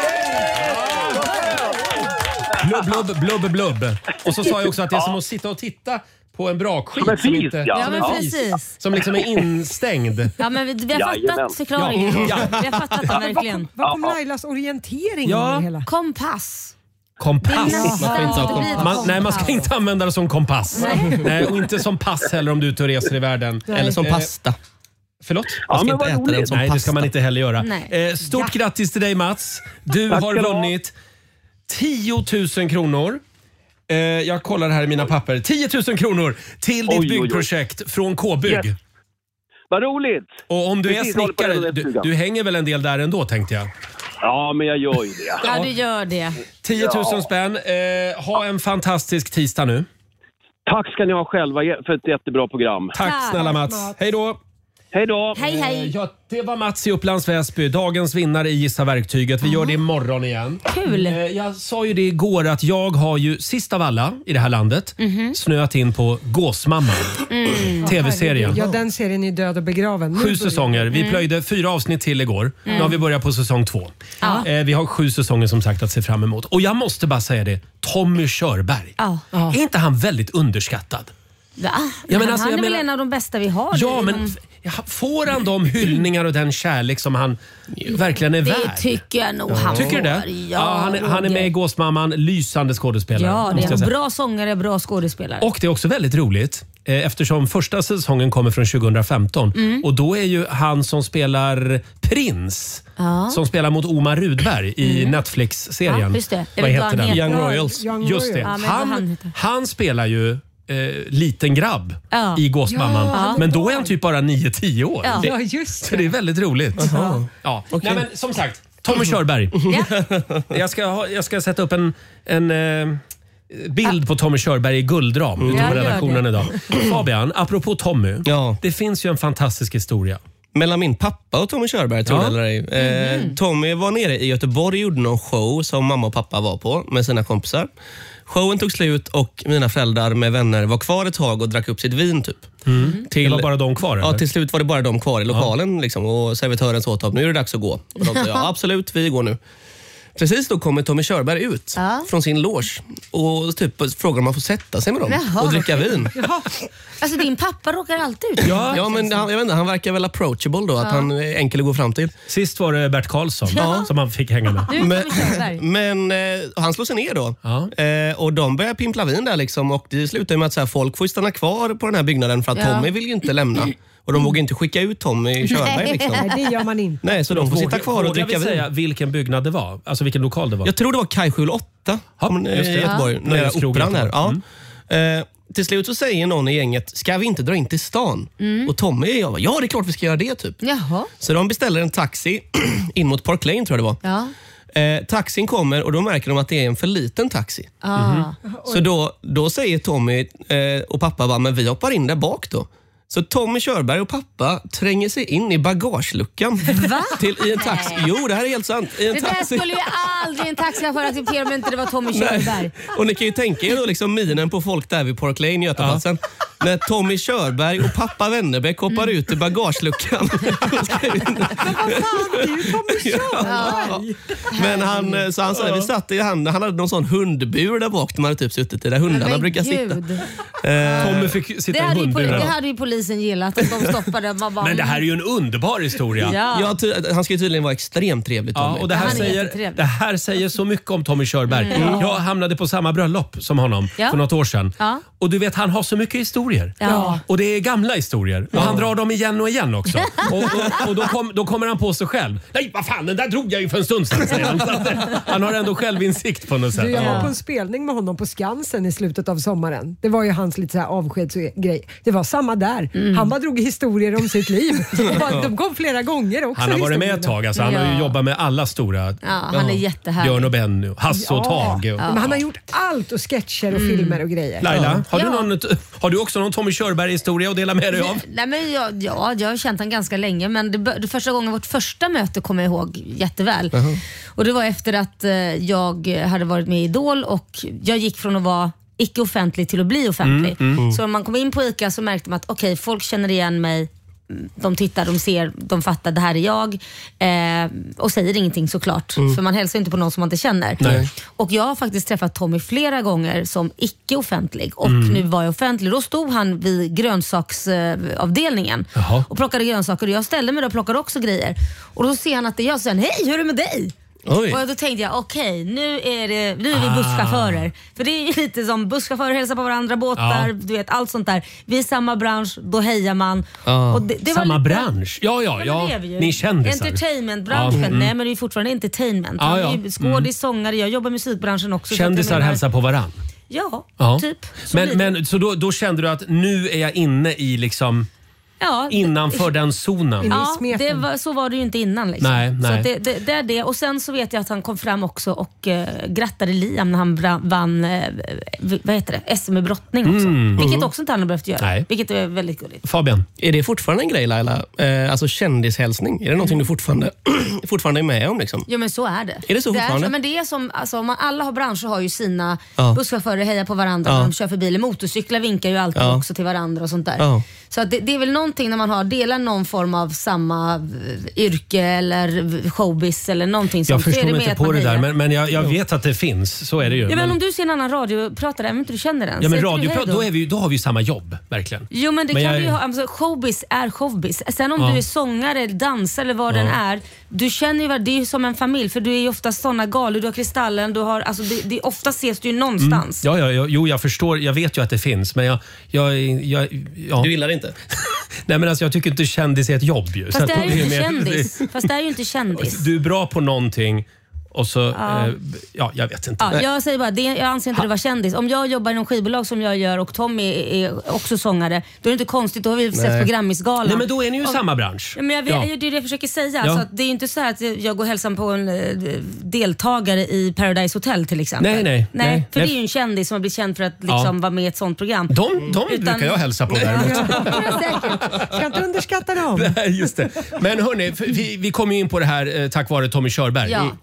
Blubb, blubb, blubb, blubb. Och så sa jag också att det är som att sitta och titta på en brakskit Som en som, fis, inte, ja. Ja, men Ja. precis. som liksom är instängd. Ja, men vi, vi har Jajamän. fattat förklaringen. Ja. Vi har fattat den verkligen. Var kom Lailas orientering Ja. in i det hela? Kompass. Kompass. Nästan får inte ha det blir kompass. Man, nej, man ska inte använda det som kompass. Nej. Och inte som pass heller om du är ute och reser i världen. Eller som Eh, pasta. Förlåt? Ja, Man ska men inte vad äta den roligt. som Nej, det pasta. ska man inte heller göra. Nej. Eh, stort grattis till dig Mats. Du Tack har ska du ha. vunnit tio tusen kronor. Eh, jag kollar här i mina papper. tio tusen kronor till ditt Oj, oj, oj. byggprojekt från K-bygg. Yes. Vad roligt. Och om du är Precis, håller på snickare, den du, stugan. du hänger väl en del där ändå tänkte jag. Ja, men jag gör ju det. Ja, du gör det. tio tusen Ja. spänn. Eh, ha en fantastisk tisdag nu. Tack ska ni ha själva för ett jättebra program. Tack Tack, snälla Mats. Hej då. Hej då. Hej, Eh, hej. Ja, det var Mats i Upplands Väsby, dagens vinnare i Gissa verktyget. Vi gör det imorgon igen. Kul. Eh, Jag sa ju det igår att jag har ju sist av alla i det här landet snöat in på Gåsmamman. Tv-serien. Ja, den serien är död och begraven. Nu Sju börjar- säsonger. Vi plöjde fyra avsnitt till igår. Nu har vi börjat på säsong två. Ja. Eh, vi har sju säsonger som sagt att se fram emot. Och jag måste bara säga det. Tommy Körberg. Ja. Är inte han väldigt underskattad? Va? men han alltså, han jag är väl menar- en av de bästa vi har. Ja, men inom- f- får han de hyllningar och den kärlek som han verkligen är Det värd? tycker jag nog han Tycker du det? får. Ja, han, är, han är med i Gåsmamman. Lysande skådespelare. Ja, det måste är jag en säga. bra sångare, bra skådespelare. Och det är också väldigt roligt eh, eftersom första säsongen kommer från tjugohundrafemton. Mm. Och då är ju han som spelar Prins, som spelar mot Omar Rudberg i Netflix-serien. Ja, just det. Jag Vad vet vad heter han den? heter. Young Royals. Young Just det. Royals. Ja, men vad han, han han, heter. spelar ju eh, liten grabb Ja. i Gåsmamman. Ja, men då är han typ bara nio tio år. Ja. Det, Ja, just så det är väldigt roligt. Ja. Nej, men, som sagt, Tommy Körberg. jag, ska ha, jag ska sätta upp en, en eh, bild på Tommy Körberg i guldram ute Ja, på gör redaktionen det. idag. Fabian, apropå Tommy. Ja. Det finns ju en fantastisk historia. Mellan min pappa och Tommy Körberg, tror Ja. det eller ej. Eh, Tommy var nere i Göteborg och gjorde någon show som mamma och pappa var på med sina kompisar. Showen tog slut och mina föräldrar med vänner var kvar ett tag och drack upp sitt vin typ. Till, Det var bara de kvar, Ja, eller? till slut var det bara de kvar i lokalen liksom, och servitören sa att nu är det dags att gå. Och de sa ja, absolut, vi går nu. Precis då kommer Tommy Körberg ut Ja. från sin loge och typ frågar om man får sätta sig med dem Jaha. och dricka vin. Alltså din pappa råkar alltid ut. Ja. Ja, men han, jag vet inte, han verkar väl approachable då, att han är enkel att gå fram till. Sist var det Bert Karlsson som han fick hänga med. Nu är Men, Tommy Körberg. men eh, han slår sig ner då. Ja. Eh, och de börjar pimpla vin där liksom, och det slutar med att så här, folk får stanna kvar på den här byggnaden för att Ja. Tommy vill ju inte lämna. Och de vågar inte skicka ut Tommy Körberg liksom. Nej, det gör man inte. Nej, så de får sitta kvar och Vågar dricka vi vin. säga vilken byggnad det var? Alltså vilken lokal det var? Jag tror det var Kaj sjuhundraåtta Ja, om- just det. i Göteborg, Ja. nära Nöjeskrogen operan här. Göteborg. Ja. Eh, till slut så säger någon i gänget, ska vi inte dra in till stan? Och Tommy och jag bara, ja det är klart vi ska göra det typ. Jaha. Så de beställer en taxi in mot Park Lane tror jag det var. Ja. Eh, taxin kommer och då märker de att det är en för liten taxi. Ah. Så då, då säger Tommy eh, och pappa bara, men vi hoppar in där bak då. Så Tommy Körberg och pappa tränger sig in i bagageluckan. Va? Till, i en taxi. Jo, det här är helt sant. I en Det där taxi. skulle ju aldrig en taxichaufför acceptera om inte det var Tommy Körberg. Nej. Och ni kan ju tänka er då liksom minen på folk där vid Park Lane, Götaplatsen. När Tommy Körberg och pappa Wennerbäck hoppar ut i bagageluckan. Men vad fan, det är ju Tommy Körberg. Men han, så han sa, vi satt i hand, han hade någon sån hundbur där bak de hade typ suttit i, där hundarna Men brukar gud. sitta. Eh, Tommy fick Det sitta i hade, ju, poli- hundburen. det hade ju polisen gillat att de stoppade. Man bara, Men det här är ju en underbar historia. Ja. ja, ty, han ska ju tydligen vara extremt trevlig Tommy. Ja, och det, här Han är säger, jättetrevlig. det här säger så mycket om Tommy Körberg. Jag hamnade på samma bröllop som honom Ja. för något år sedan. Ja. Och du vet, han har så mycket historier. Ja. Och det är gamla historier. Och han drar dem igen och igen också. och och, och då, kom, då kommer han på sig själv. Nej, vad fan, den där drog jag ju för en stund sedan, säger han. Så att, han har ändå självinsikt på något sätt. Du, jag var Ja. på en spelning med honom på Skansen i slutet av sommaren. Det var ju hans lite så här avskedsgrej. Det var samma där. Mm. Han bara drog historier om sitt liv. Och de kom flera gånger också. Han har varit med ett historierna. tag. Alltså, han har ju Ja. jobbat med alla stora. Ja, han är jättehärlig. Björn och Benny, och Hasse och Tage. Och, Men han har gjort allt och sketcher och filmer och grejer. Laila, har, du Ja. någon, har du också någon Tommy Körberg-historia att dela med dig av? Nej, men jag, ja, jag har känt han ganska länge, men det, bör- det första gången vårt första möte kommer jag ihåg jätteväl. Och det var efter att eh, jag hade varit med i Idol och jag gick från att vara icke offentlig till att bli offentlig. Så när man kom in på ICA så märkte man att okej, folk känner igen mig. De tittar, de ser, de fattar, det här är jag. Eh, och säger ingenting såklart. För man hälsar inte på någon som man inte känner. Nej. Och jag har faktiskt träffat Tommy flera gånger som icke-offentlig. Och nu var jag offentlig. Då stod han vid grönsaksavdelningen Jaha. och plockade grönsaker. Och jag ställde mig där och plockade också grejer. Och då ser han att det är jag och säger, hej, hur är det med dig? Oj. Och då tänkte jag, okej, nu är det nu är vi busschaufförer. För det är ju lite som busschaufförer hälsar på varandra, båtar, Ja. du vet, allt sånt där. Vi är i samma bransch, då hejar man. Ja. Och det, det var Samma lite- bransch? Ja, ja, Ja, ja. men det är vi ju. Ni kändisar. Entertainmentbranschen, Ja, mm. nej men det är fortfarande entertainment. Ja, Han ja. är ju skådis, sångare, jag jobbar i musikbranschen också. så att jag Kändisar menar- hälsar på varann. Ja, Ja. typ. Så Men, blir det. men, så då, då kände du att nu är jag inne i liksom ja, innanför den zonen? Ja, smeten. det var, så var det ju inte innan. Liksom. Nej, Så nej. att det, det, det är det. Och sen så vet jag att han kom fram också och eh, grattade Liam när han bra, vann eh, v- vad heter det? S M i brottning också. Vilket också inte han har behövt göra. Nej. Vilket är väldigt gulligt. Fabian? Är det fortfarande en grej Laila? Eh, alltså kändishälsning. Är det någonting du fortfarande, fortfarande är med om liksom? Ja men så är det. Är det så det fortfarande? är, men det är som, alltså, om man, alla har branscher har ju sina Ja. busschaufförer hejar på varandra Ja. när de kör förbi. Eller motorcyklar vinkar ju alltid Ja. också till varandra och sånt där. Ja. Så att det, det är väl någonting när man har delar någon form av samma eh, yrke eller showbiz eller någonting sånt. Jag så är förstår det mig mer inte att på man det där, hejar. men, men jag, jag vet att det finns. Så är det ju. Ja, men Men- om du ser en annan radiopratare, även inte du känner den. Ja, men säger inte du radio, hej då, är vi, ju- då har vi ju samma jobb, verkligen. Jo men det Men kan jag- vi ju ha. Alltså, showbiz är showbiz. Sen om Ja. du är sångare, dansare eller vad den är. Du känner ju, vad- det är ju som en familj för du är ju ofta såna galor. Du har Kristallen, du har, alltså det, det, ofta ses du ju någonstans. Ja, ja, ja, jo, jag förstår. Jag vet ju att det finns, men jag... jag, jag ja. Du gillar det inte? Nej, men alltså, jag tycker inte kändis är ett jobb ju. Så Fast det att är ju inte mer- kändis. Fast det är ju inte kändis. Du är bra på någonting och så... Ja. Eh, ja, jag vet inte. Ja, jag säger bara, det, jag anser inte det var kändis. Om jag jobbar i någon skivbolag som jag gör och Tommy är, är också sångare, då är det inte konstigt. Då har vi sett på Grammisgalan. Nej, men då är ni ju i Och- samma bransch. Ja, men jag vet, Ja. Det är det jag försöker säga. Ja. Så att det är ju inte så här att jag går och hälsar på en eh, deltagare i Paradise Hotel till exempel. Nej, nej, nej. nej. För Nej. det är ju en kändis som har blivit känd för att liksom Ja. vara med i ett sånt program. De, de Utan- brukar jag hälsa på däremot. Ja, säkert. Ska inte underskatta dem. Nej, just det. Men hörni, för vi, vi kom ju in på det här eh, tack vare Tommy Körberg. Ja. Och nu finns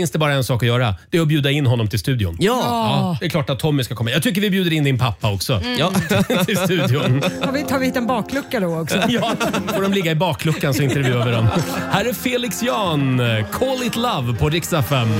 finns det bara en sak att göra. Det är att bjuda in honom till studion. Ja. Ja, det är klart att Tommy ska komma. Jag tycker vi bjuder in din pappa också. Mm. Ja. till studion. Tar vi, tar vi hit en baklucka då också? Ja, får de ligga i bakluckan så intervjuar vi dem. Här är Felix Jan, Call It Love på Rix F M.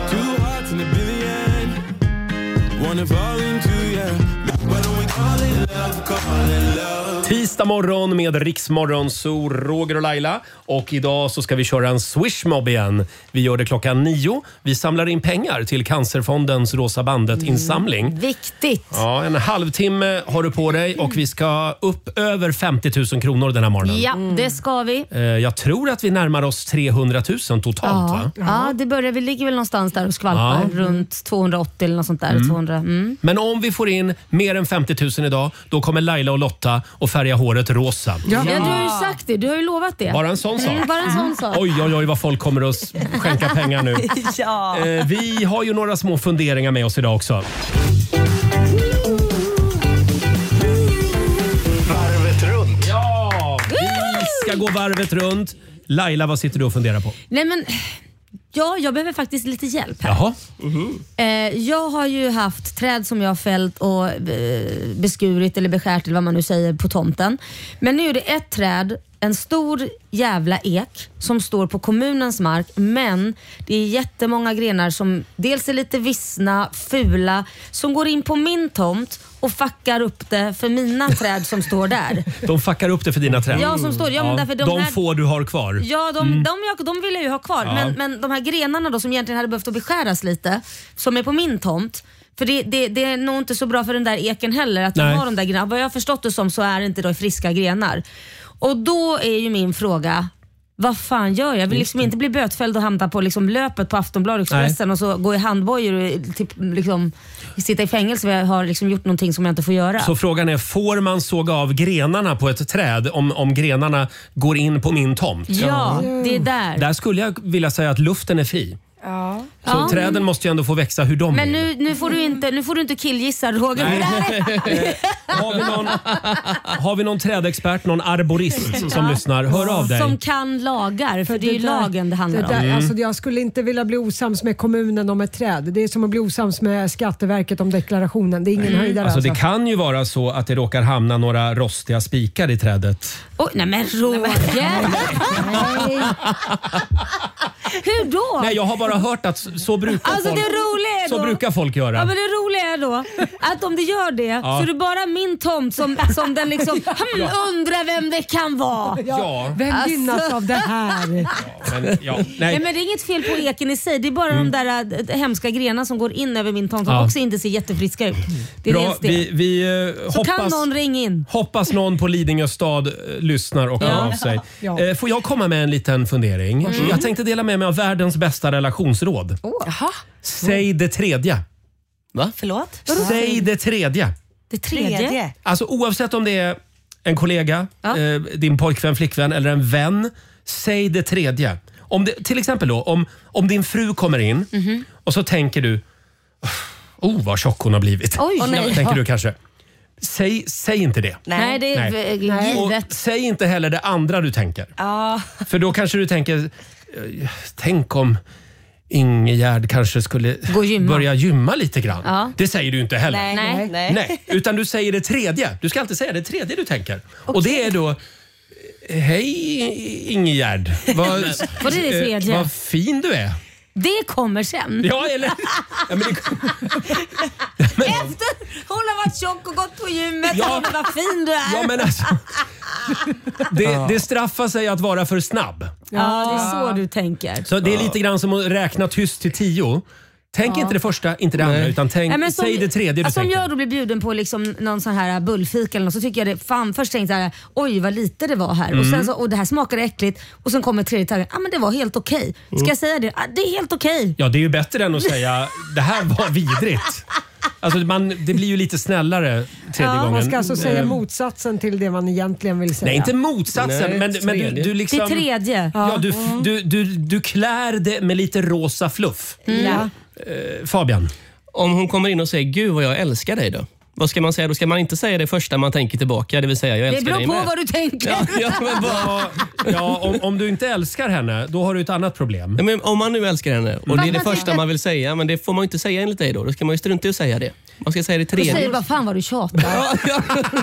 Tisdag morgon med Riksmorgon, så Roger och Laila. Och idag så ska vi köra en Swishmob igen. Vi gör det klockan nio. Vi samlar in pengar till Cancerfondens Rosa bandet-insamling. Mm, viktigt. Ja, en halvtimme har du på dig och vi ska upp över femtio tusen kronor den här morgonen. Ja, det ska vi. Eh, Jag tror att vi närmar oss trehundra tusen totalt, va? Ja, det börjar, vi ligger väl någonstans där och skvalpar. Ja. Runt tvåhundraåttio eller något sånt där. Mm. tvåhundra. Mm. Men om vi får in mer än femtio tusen idag, då kommer Laila och Lotta och färga håret rosa. Ja. ja, du har ju sagt det. Du har ju lovat det. Bara en sån sak. Mm, bara en sån sak. Oj, oj, oj vad folk kommer att skänka pengar nu. ja. Eh, vi har ju några små funderingar med oss idag också. Varvet runt. Ja, vi ska gå varvet runt. Laila, vad sitter du och funderar på? Nej men, ja, jag behöver faktiskt lite hjälp här. Jaha. Eh, jag har ju haft träd som jag har fällt och eh, beskurit eller beskärt eller vad man nu säger på tomten. Men nu är det ett träd, en stor jävla ek som står på kommunens mark, men det är jättemånga grenar som dels är lite vissna, fula, som går in på min tomt och fuckar upp det för mina träd som står där. De fuckar upp det för dina träd. Ja, som står, ja, men därför de, de här, få du har kvar. Ja, de, Mm. de, jag, de vill jag ju ha kvar. Ja. Men, men de här grenarna då som egentligen hade behövt att beskäras lite, som är på min tomt. För det, det, det är nog inte så bra för den där eken heller att Nej. ha de där grenarna. Vad jag har förstått det som så är det inte då friska grenar. Och då är ju min fråga, vad fan gör jag? Jag vill liksom inte bli bötfälld och hamna på liksom löpet på Aftonbladet Expressen och så gå i handbojor och typ, liksom, sitta i fängelse för jag har liksom gjort någonting som jag inte får göra. Så frågan är, får man såga av grenarna på ett träd om, om grenarna går in på min tomt? Ja, det är där. Där skulle jag vilja säga att luften är fri. Ja. Så Ja. träden måste ju ändå få växa hur de Men vill. nu, nu, får du inte, nu får du inte killgissa, Roger. Nej. Det där är- Har vi någon, har vi någon trädexpert, någon arborist som lyssnar? Hör av dig. Som kan lagar, för det är ju där- lagen det handlar det där, om. Mm. alltså, jag skulle inte vilja bli osams med kommunen om ett träd. Det är som att bli osams med Skatteverket om deklarationen. Det är ingen höjdare. Alltså, Alltså, det kan ju vara så att det råkar hamna några rostiga spikar i trädet. Oj, nej men Roger! Hur då? Nej, jag har bara hört att så så brukar Alltså folk, det roliga är då, så brukar folk göra. Ja, men det roliga är då att om det gör det Ja. så är det bara min tomt som, som den liksom hmm, undrar vem det kan vara. Ja. Vem Alltså- gynnas av det här? Men, ja, Nej. nej. men det är inget fel på eken i sig. Det är bara de där äh, hemska grenarna som går in över min tomt som Ja. också inte ser jättefriska ut. Det är Bra, dels det. vi, vi eh, Så kan hoppas, någon ringa in. hoppas någon på Lidingö stad eh, lyssnar och hör Ja. av sig. Ja. Eh, Får jag komma med en liten fundering? Mm. Jag tänkte dela med mig av världens bästa relationsråd. Jaha, Säg det tredje. Va? förlåt? Säg det tredje. Det tredje. Tredje. Alltså oavsett om det är en kollega, Ja. eh, din pojkvän, flickvän eller en vän. Säg det tredje. Om det, till exempel då, om, om din fru kommer in Mhm. och så tänker du, oh vad tjock hon har blivit. Oj. Åh, nej. Tänker du kanske. Säg, säg inte det. Nej, det är Nej. Nej. Och givet. säg inte heller det andra du tänker. Ja. För då kanske du tänker, eh, tänk om Ingegärd kanske skulle Gå och gymma. börja gymma lite grann. Ja. Det säger du inte heller. Nej. Nej. Nej. Nej, utan du säger det tredje. Du ska alltid säga det tredje du tänker. Och det är då, hej Ingegärd. Vad, Vad är det tredje? eh, vad fin du är. Det kommer sen. Ja, eller... Ja, men det, Efter hon har varit tjock och gått på gymmet. Ja. Ja. Vad fin du är. ja, men alltså, det, det straffar sig att vara för snabb. Ja, det är så du tänker. Så det är lite grann som att räkna tyst till tio. Tänk inte det första, inte det andra, utan tänk, Nej, men som- säg det tredje du alltså, om tänker. jag då blir bjuden på liksom någon sån här bullfika eller något, så tycker jag det, fan, först tänkte jag oj vad lite det var här och, Mm. sen så, och det här smakade äckligt och sen kommer tredje taget, ah, men det var helt okej. Ska Mm. jag säga det? Ah, det är helt okej. Ja, det är ju bättre än att säga det här var vidrigt. Alltså man, det blir ju lite snällare tredje gången. Man ska alltså säga Eh, motsatsen till det man egentligen vill säga. Nej, inte motsatsen, Nej, men, men du, tredje. du liksom... Det tredje. Ja, du, du, du, du klär det med lite rosa fluff. Ja. Eh, Fabian? Om hon kommer in och säger gud vad jag älskar dig då. vad ska man säga? Då ska man inte säga det första man tänker tillbaka, det vill säga jag älskar dig med. Det beror på vad du tänker. Ja, ja, men bara, Ja, ja om, om du inte älskar henne, då har du ett annat problem. ja, men om man nu älskar henne och Mm. det är det Man första tänker- man vill säga, men det får man ju inte säga enligt dig då. Då ska man ju strunta i att säga det. Man ska säga det Du säger tredje. bara fan vad du tjatar. Ja, ja.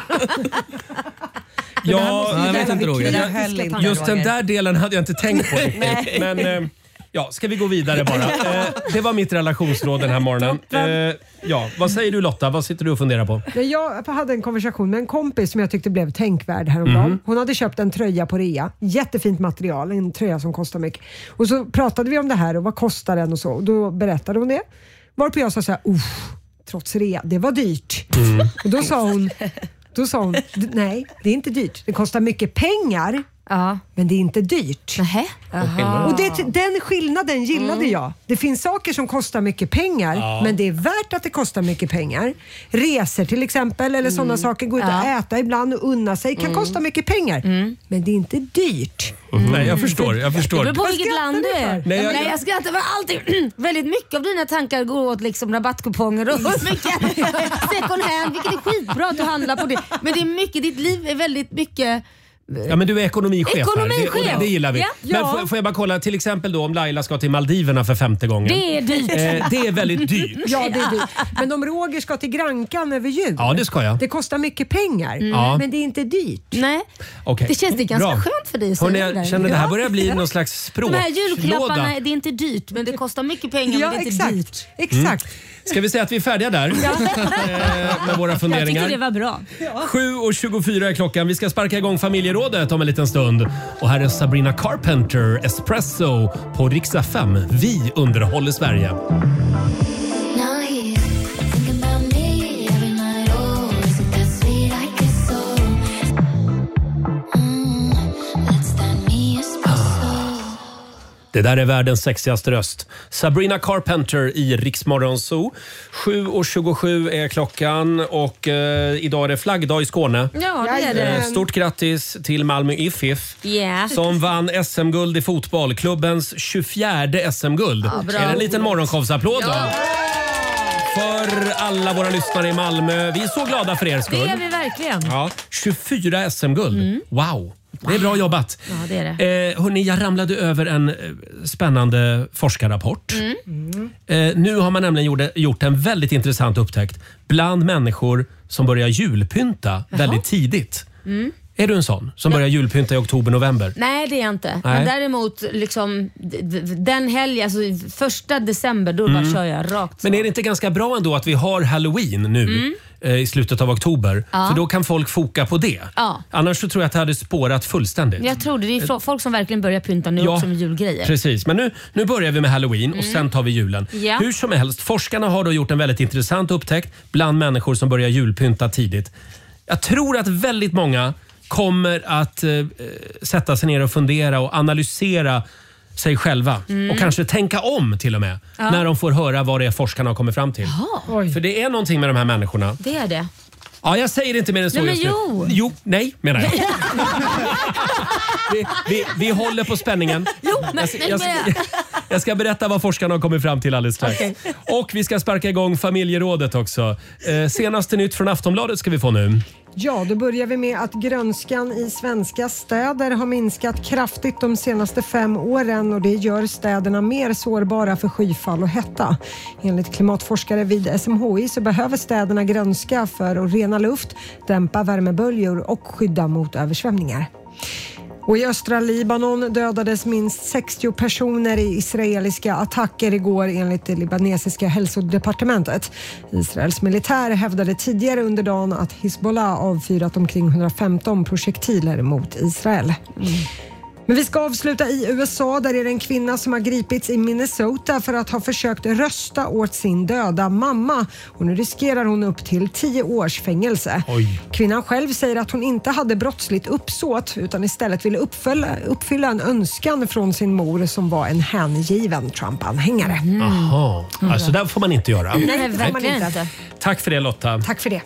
Ja, jag vet inte, Roger. Det Jag- höll inte, just den Roger. där delen hade jag inte tänkt på riktigt. Men eh, ja, ska vi gå vidare bara. Eh, det var mitt relationsråd den här morgonen. Eh, ja, vad säger du Lotta? Vad sitter du och funderar på? Nej, Jag hade en konversation med en kompis som jag tyckte blev tänkvärd häromdagen. Mhm. Hon hade köpt en tröja på rea. Jättefint material, en tröja som kostar mycket. Och så pratade vi om det här och vad kostar den och så. Och då berättade hon det. Varpå jag sa så här, uff, trots rea, det var dyrt. Mm. Och då sa hon, då sa hon, "D- nej det är inte dyrt. Det kostar mycket pengar, Ja. men det är inte dyrt. Nähä? Och det, den skillnaden gillade jag. Det finns saker som kostar mycket pengar, men det är värt att det kostar mycket pengar. Resor till exempel, eller sådana saker. Gå ut och Ja. äta ibland och unna sig kan kosta mycket pengar. Men det är inte dyrt. Nej, jag förstår. Jag Det förstår. beror på Vad vilket skrattar land du du är. för? Nej, Nej, jag- jag, jag skrattar för alltid. Väldigt mycket av dina tankar går åt liksom rabattkuponger och mycket second hand, vilket är skitbra att du handlar på det. Men det är mycket, ditt liv är väldigt mycket. Ja, men du är ekonomichef, Ekonomichef. här. Det, och det, det gillar vi. Ja. Men Ja. får, får jag bara kolla, till exempel då om Laila ska till Maldiverna för femte gången. Det är dyrt. Eh, det är väldigt dyrt. Ja, det är dyrt. Men om Roger ska till Grankan över jul, Ja, det ska jag. det kostar mycket pengar, Ja. men det är inte dyrt. Nej, Okej. det känns det ganska Bra. skönt för dig att Hörrni, säga det jag där. känner det här Ja. börjar bli någon slags De här julklapparna, språklåda. det är inte dyrt, men det kostar mycket pengar, Ja, men det är inte dyrt. exakt. exakt. Ska vi säga att vi är färdiga där eh, med våra Jag funderingar? tyckte det var bra. sju och tjugofyra är klockan. Vi ska sparka igång familjerådet om en liten stund. Och här är Sabrina Carpenter, Espresso på Rix F M. Vi underhåller Sverige. Now he's thinking about me every night. Oh, is it that sweet I guess so? Mm, let's that me espresso. Det där är världens sexigaste röst. Sabrina Carpenter i Rix Morgon Zoo. sju och tjugosju är klockan och eh, idag är det flaggdag i Skåne. Ja, det är Eh, det. Stort grattis till Malmö I F I F Yeah. som vann S M-guld i fotboll. Klubbens tjugofjärde S M-guld. Ja, bra. Är det en liten morgonshowsapplåd då? Ja. För alla våra lyssnare i Malmö. Vi är så glada för er skull. Det är vi verkligen. Ja, tjugofyra S M-guld. Wow. Det är bra jobbat. Ja, det är det. Eh, hörni, jag ramlade över en eh, spännande forskarrapport. Mm. Eh, nu har man nämligen gjort, gjort en väldigt intressant upptäckt bland människor som börjar julpynta väldigt tidigt. Mm. Är du en sån som börjar julpynta i oktober-november? Nej, det är jag inte. Nej. Men däremot liksom, d- d- den helgen, alltså första december, då bara kör jag rakt så. Men är det inte ganska bra ändå att vi har Halloween nu eh, i slutet av oktober? Mm. Ja. För då kan folk foka på det. Ja. Annars så tror jag att det hade spårat fullständigt. Jag tror det. Det är fl- folk som verkligen börjar pynta nu Ja, också med julgrejer. Precis, men nu, nu börjar vi med Halloween och sen tar vi julen. Ja. Hur som helst, forskarna har då gjort en väldigt intressant upptäckt bland människor som börjar julpynta tidigt. Jag tror att väldigt många kommer att eh, sätta sig ner och fundera och analysera sig själva och kanske tänka om till och med när de får höra vad det är forskarna har kommit fram till. Oj. För det är någonting med de här människorna. Det är det. Ja, jag säger inte mer än så Nej, men just jo. nu. Jo, nej menar jag. vi, vi, vi håller på spänningen. Jo, men, jag, nej, jag, men- jag, jag ska berätta vad forskarna har kommit fram till alldeles strax. Och vi ska sparka igång familjerådet också. Eh, senaste nytt från Aftonbladet ska vi få nu. Ja, då börjar vi med att grönskan i svenska städer har minskat kraftigt de senaste fem åren och det gör städerna mer sårbara för skyfall och hetta. Enligt klimatforskare vid S M H I så behöver städerna grönska för att rena luft, dämpa värmeböljor och skydda mot översvämningar. Och i östra Libanon dödades minst sextio personer i israeliska attacker igår enligt det libanesiska hälsodepartementet. Israels militär hävdade tidigare under dagen att Hizbollah avfyrat omkring hundrafemton projektiler mot Israel. Men vi ska avsluta i U S A där är det en kvinna som har gripits i Minnesota för att ha försökt rösta åt sin döda mamma. Och nu riskerar hon upp till tio års fängelse. Oj. Kvinnan själv säger att hon inte hade brottsligt uppsåt utan istället ville uppfylla, uppfylla en önskan från sin mor som var en hängiven Trump-anhängare. Jaha, alltså där får man inte göra. Nej, det får man verkligen inte. inte. Tack för det Lotta. Tack för det.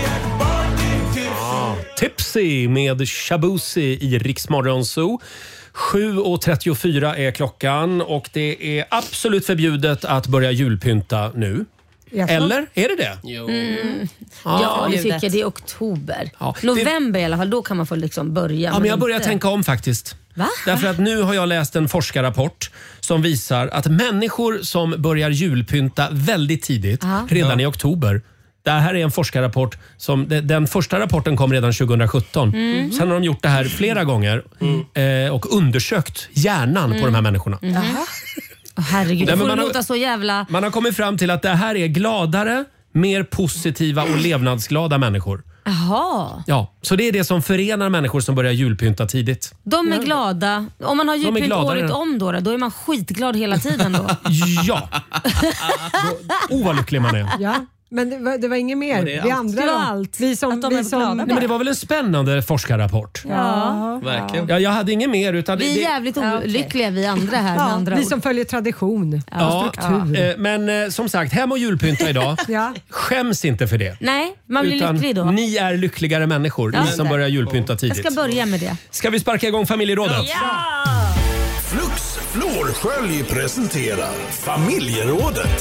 Tipsy med Shabuzi i Rix Morgon Zoo. sju och trettiofyra är klockan och det är absolut förbjudet att börja julpynta nu. Jaså? Eller? Är det det? Jo. Mm. Ah, Ja, det det- tycker jag. Det är oktober. Ja, det- November i alla fall, då kan man få liksom börja. Ja, men jag börjar inte- tänka om faktiskt. Va? Därför att nu har jag läst en forskarrapport som visar att människor som börjar julpynta väldigt tidigt, Aha. redan i oktober. Det här är en forskarrapport som, den första rapporten kom redan tjugosjutton. Mm. Sen har de gjort det här flera gånger eh, och undersökt hjärnan på de här människorna. Åh, herregud, Nej, det men får man har- låta så jävla... Man har kommit fram till att det här är gladare, mer positiva och levnadsglada människor. Jaha. Ja, så det är det som förenar människor som börjar julpynta tidigt. De är glada. Om man har är julpynt gladare. året om då, då är man skitglad hela tiden då. Ja! Oh, vad lycklig man är. Ja. Men det var, det var inget mer. det är Vi allt. andra Det var då? allt. Vi som, Att de vi är som, glada Nej, men det var väl en spännande forskarrapport? Ja. Verkligen. Ja, jag hade inget mer. Utan Vi är det, jävligt olyckliga vi andra här med ja, andra vi ord. som följer tradition. ja, struktur. eh, men eh, som sagt, hem och julpynta idag. Ja. Skäms inte för det. Nej, man blir Utan lycklig då. ni är lyckligare människor, Ja. ni som börjar julpynta Jag tidigt. ska börja med det. Ska vi sparka igång familjerådet? Flux Florskölj presenterar Familjerådet.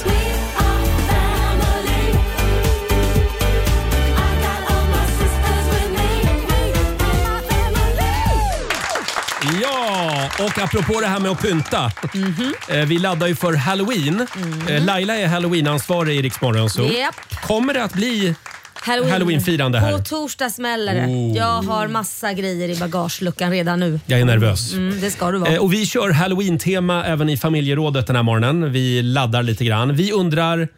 Ja, och apropå det här med att pynta. Mm-hmm. eh, vi laddar ju för Halloween. Eh, Laila är Halloween-ansvarig i Rix Morgon Zoo. Japp. Kommer det att bli Halloween. Halloween-firande här? På torsdag smäller det. Oh. Jag har massa grejer i bagageluckan redan nu. Jag är nervös. Mm, det ska du vara. Eh, och vi kör Halloween-tema även i familjerådet den här morgonen. Vi laddar lite grann. Vi undrar,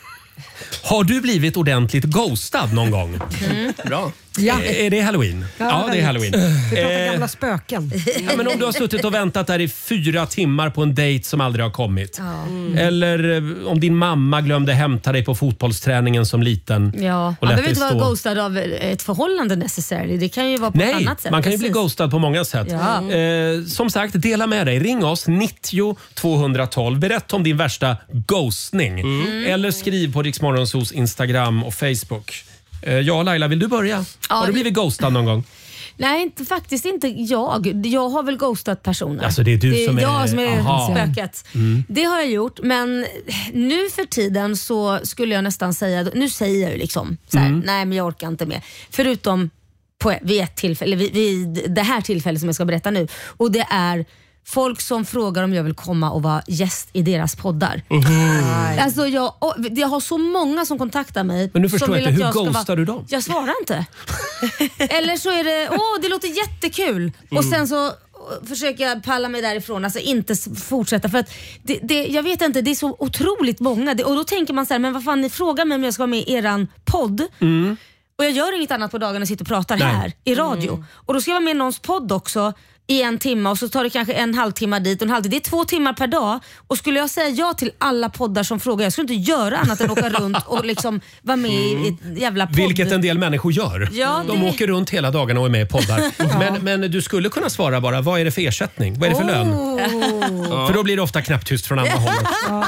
har du blivit ordentligt ghostad någon gång? Bra. Ja. Eh, Är det Halloween? Ja, det är Halloween. Vi pratar Eh, gamla spöken. Ja, men om du har suttit och väntat där i fyra timmar på en dejt som aldrig har kommit. Eller eh, om din mamma glömde hämta dig på fotbollsträningen som liten. Ja, och man lät behöver dig inte vara stå. ghostad av ett förhållande necessarily. Det kan ju vara på ett Nej, annat sätt. man kan ju bli Precis. ghostad på många sätt. Ja. Eh, som sagt, dela med dig. Ring oss, nittio tvåhundratolv. Berätta om din värsta ghostning. Eller skriv på Rix Morgon Zoos Instagram och Facebook. Eh, ja, Laila, vill du börja? Ja, har du blivit ghostad någon gång? Nej, inte, faktiskt inte jag. Jag har väl ghostat personer. Alltså, det är du som är- jag som är Aha. spöket. Det har jag gjort, men nu för tiden så skulle jag nästan säga, nu säger jag ju liksom så här, nej men jag orkar inte mer. Förutom på, vid ett tillfälle, vid, vid det här tillfället som jag ska berätta nu. Och det är folk som frågar om jag vill komma och vara gäst i deras poddar. Alltså jag, och jag har så många som kontaktar mig. Men nu förstår som jag vill inte, att hur ska ghostar vara, du dem? Jag svarar inte. Eller så är det, åh det låter jättekul. Och sen så försöker jag palla mig därifrån, alltså inte s- fortsätta för att det, det, jag vet inte, det är så otroligt många det, och då tänker man så här, men vad fan, ni frågar mig om jag ska vara med i eran podd och jag gör inget annat på dagen än sitter och pratar Nej. här i radio och då ska jag vara med i någons podd också i en timme och så tar det kanske en halvtimme dit och en halvtimme. Det är två timmar per dag och skulle jag säga ja till alla poddar som frågar, jag skulle inte göra annat än åka runt och liksom vara med i ett jävla podd. Vilket en del människor gör. Ja, De det- åker runt hela dagarna och är med i poddar. men, men du skulle kunna svara bara, vad är det för ersättning? Vad är det för lön? Oh. För då blir det ofta knäpptyst från andra hållet.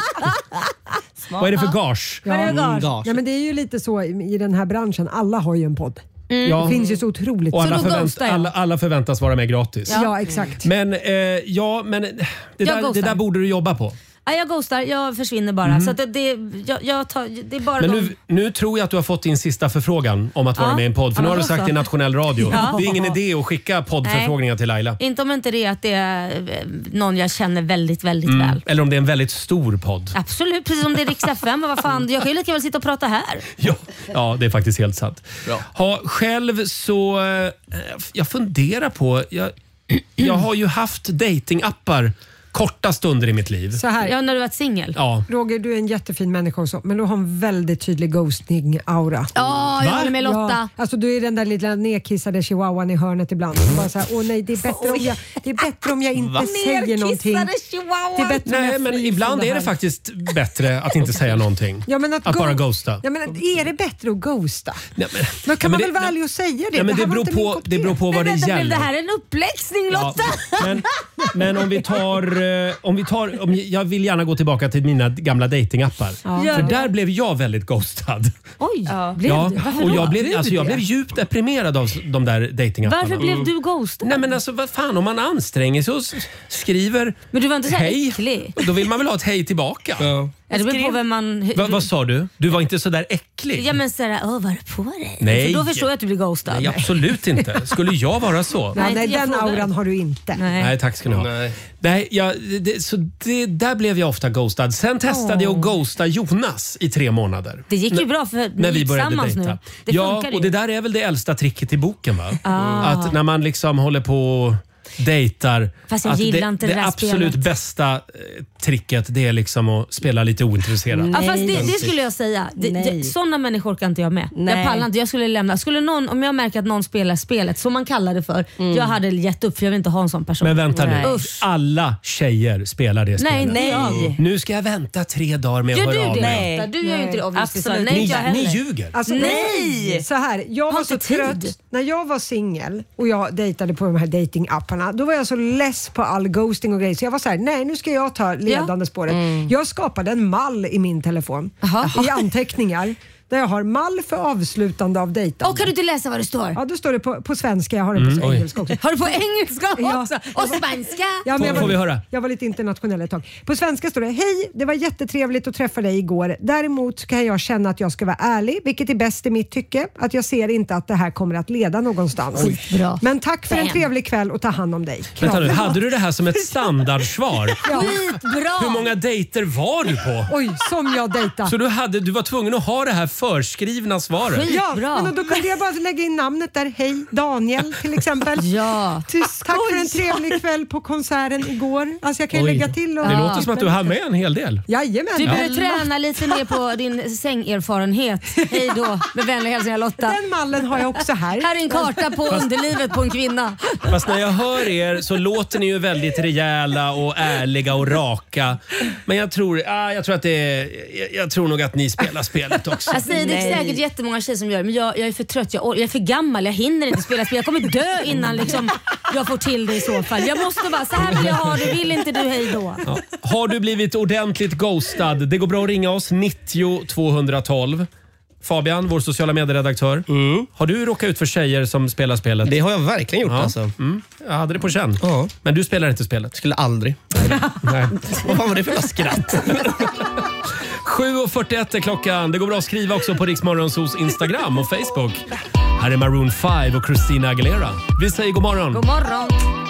Vad är det för gage? Vad är det gage? Gage. Ja, men det är ju lite så i i den här branschen. Alla har ju en podd. Ja. Det finns ju så otroligt. Och alla, Så då förvänt, ghostar jag. alla, alla förväntas vara med gratis. Ja, exakt. Men, eh, ja, men det, där, det ghostar. där borde du jobba på. Ja, jag ghostar, jag försvinner bara. Så att det, det, jag, jag tar, det är bara Men de... nu, nu tror jag att du har fått din sista förfrågan om att vara Ja. med i en podd. För Ja, nu har du då sagt så. i nationell radio. Ja. Det är ingen idé att skicka poddförfrågningar till Laila. Inte om inte det är att det är eh, någon jag känner väldigt, väldigt Mm. väl. Eller om det är en väldigt stor podd. Absolut, precis som det är Rix F M. Vad fan, jag kan ju lika väl sitta och prata här. Ja, ja, det är faktiskt helt sant. Bra. Ha, själv så... Eh, jag funderar på... Jag, jag har ju haft datingappar korta stunder i mitt liv. Så här. Ja, när du varit singel. Ja. Roger, du är en jättefin människa och så, men du har en väldigt tydlig ghosting-aura. Ja, jag Va? håller med Lotta. Ja, alltså du är den där lilla nedkissade chihuahuan i hörnet ibland. Och bara så här, åh nej, det är bättre om jag, det är bättre om jag inte säger någonting. Nerkissade Det är chihuahua. bättre om Nej, jag men fryser ibland är det här. faktiskt bättre att inte säga någonting. Ja, men att Att go- bara ghosta. Ja, men att- är det bättre att ghosta? Nej, men, Då kan ja, man men väl vara ärlig och säga det? Ja, men här det, var beror inte min på, kopp det te. beror på vad det Men vänta, blev gäller. det här en uppläxning Ja, Lotta? men, men om vi tar eh, om vi tar, om jag vill gärna gå tillbaka till mina gamla datingappar. Ja. För där blev jag väldigt ghostad. Oj, blev Ja, du? Varför och då? jag blev, Blev alltså, du jag det? blev djupt deprimerad av de där datingapparna. Varför blev du ghostad? Nej men alltså vad fan, om man anstränger sig och s- skriver Men du var inte så här hej, äcklig. då vill man väl ha ett hej tillbaka. Ja. Ja, det beror på vem man... Va, vad sa du? Du var inte så där äcklig? Ja men såhär, åh vad har du på dig? Nej. För då förstår jag att du blir ghostad. Nej, absolut inte. Skulle jag vara så? Ja, Nej, nej, jag den frågar. auran har du inte. Nej. Nej, tack ska ni ha. Nej. Nej, jag, det, så det, där blev jag ofta ghostad. Sen testade jag att ghosta Jonas i tre månader. Det gick ju bra för När ni vi gick började tillsammans dejta. nu. Det Ja, funkar ju. och det där är väl det äldsta tricket i boken va? Ah. Att när man liksom håller på och dejtar. Fast jag att gillar det, inte det det där absolut spelet. bästa eh, tricket det är liksom att spela lite ointresserad. Ja, fast det, Nej. det skulle jag säga. Det, Nej. det, sådana människor orkar inte jag med. Nej. Jag pallar inte. Jag skulle lämna. Skulle någon, om jag märker att någon spelar spelet, som man kallar det för, jag hade gett upp för jag vill inte ha en sån person. Men vänta nu. Nej. Usch. Alla tjejer spelar det Nej, spelet. inte jag. Nej. Nu ska jag vänta tre dagar med att Gör höra du av det? mig. Nej. Du gör ju inte det obviously. Absolut. Nej, Ni, inte jag ni heller. ljuger. Alltså, Nej! Så här, jag Har var så inte tid. trött. När jag var singel och jag dejtade på de här datingapparna, då var jag så less på all ghosting och grejer. Så jag var så här, nej nu ska jag ta ledande spåret. Jag skapade en mall i min telefon, Jaha. i anteckningar. Där jag har mall för avslutande av dejtande. Och kan du inte läsa vad det står? Ja, då står det på, på svenska. Jag har det på oj. engelska också. Har du på engelska Ja. också? Och spanska? Ja, Får- jag, var, får vi höra? jag var lite internationell ett tag. På svenska står det: hej, det var jättetrevligt att träffa dig igår. Däremot kan jag känna att jag ska vara ärlig, vilket är bäst i mitt tycke. Att jag ser inte att det här kommer att leda någonstans. Skitbra. Men tack för en Bam. trevlig kväll och ta hand om dig. Vänta nu, hade du det här som ett standardsvar? Skitbra! Hur många dejter var du på? Oj, som jag dejtar. Så du, hade, du var tvungen att ha det här förskrivna svaret? Skit. Ja, Bra. men då kunde jag bara lägga in namnet där. Hej, Daniel till exempel. Ja. Tack för en trevlig kväll på konserten igår. Alltså jag kan ju Oj. lägga till. Och Det låter som att du har med en hel del. Jajamän. Du Ja. behöver träna lite mer på din sängerfarenhet. Hej då, med vänliga hälsningar Lotta. Den mallen har jag också här. Här är en karta på underlivet på en kvinna. Fast när jag hör er så låter ni ju väldigt rejäla och ärliga och raka. Men jag tror, ah, jag tror att det är, jag, jag tror nog att ni spelar spelet också. Jag säger, det är säkert jättemånga tjejer som gör det, men jag, jag är för trött, jag, or- jag är för gammal, jag hinner inte spela spel. Jag kommer dö innan liksom, jag får till det i så fall. Jag måste bara, så här vill jag ha det, vill inte du, hej då. Ja. Har du blivit ordentligt ghostad? Det går bra att ringa oss, nittio tvåhundratolv. Fabian, vår sociala medieredaktör. Mm. Har du råkat ut för tjejer som spelar spelet? Det har jag verkligen gjort Ja. alltså. Mm. Jag hade det på känn. Ja. Men du spelar inte spelet? Skulle aldrig. Nej. Vad fan var det för jävla skratt? sju och fyrtioett är klockan. Det går bra att skriva också på Riksmorgonsos Instagram och Facebook. Här är Maroon five och Christina Aguilera. Vi säger god morgon. God morgon.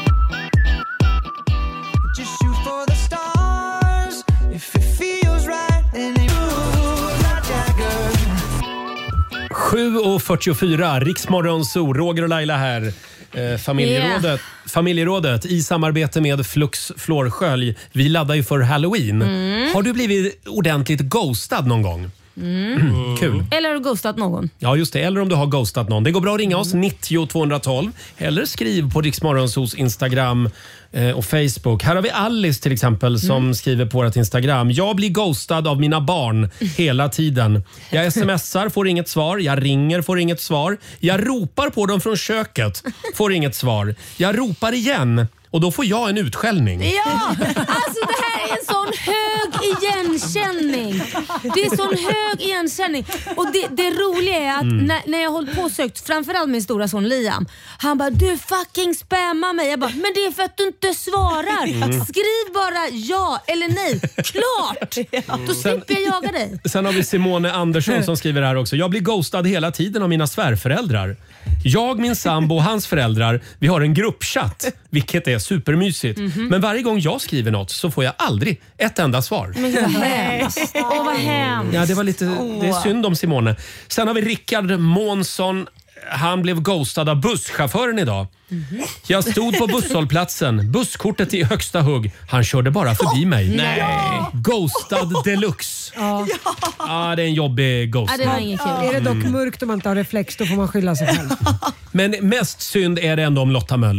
sju och fyrtiofyra, Riksmorgonso, Roger och Laila här. Eh, familjerådet, familjerådet i samarbete med Flux Flårskölj. Vi laddar ju för Halloween. Har du blivit ordentligt ghostad någon gång? Mm. Kul. Eller har du ghostat någon? Ja, just det. Eller om du har ghostat någon. Det går bra att ringa oss, nittio tvåhundratolv. Eller skriv på Riksmorgonsos Instagram eh, och Facebook. Här har vi Alice till exempel som skriver på vårt Instagram. Jag blir ghostad av mina barn hela tiden. Jag smsar, får inget svar. Jag ringer, får inget svar. Jag ropar på dem från köket, får inget svar. Jag ropar igen. Och då får jag en utskällning. Ja, alltså det här är en sån hög igenkänning. Det är sån hög igenkänning. Och det, det roliga är att Mm. när, när jag hållit på och sökt, framförallt min stora son Liam, han bara, du fucking spammar mig. Jag bara, men det är för att du inte svarar. Mm. Skriv bara ja eller nej. Klart! Då slipper jag jaga dig. Sen har vi Simone Andersson som skriver här också. Jag blir ghostad hela tiden av mina svärföräldrar. Jag, min sambo och hans föräldrar, vi har en gruppchatt, vilket är supermysigt. Men varje gång jag skriver något så får jag aldrig ett enda svar. Men gud vad hemskt. Åh vad hemskt. Ja, det var lite, det är synd om Simone. Sen har vi Rickard Månsson. Han blev ghostad av busschauffören idag. Jag stod på busshållplatsen, busskortet i högsta hugg. Han körde bara förbi mig. Nej. Ghostad deluxe. Ja. Ja, det är en jobbig Ja, ghost. det var inget kul. Är det dock mörkt om man inte har reflex, då får man skylla sig själv. Men mest synd är det ändå om Lotta Möller.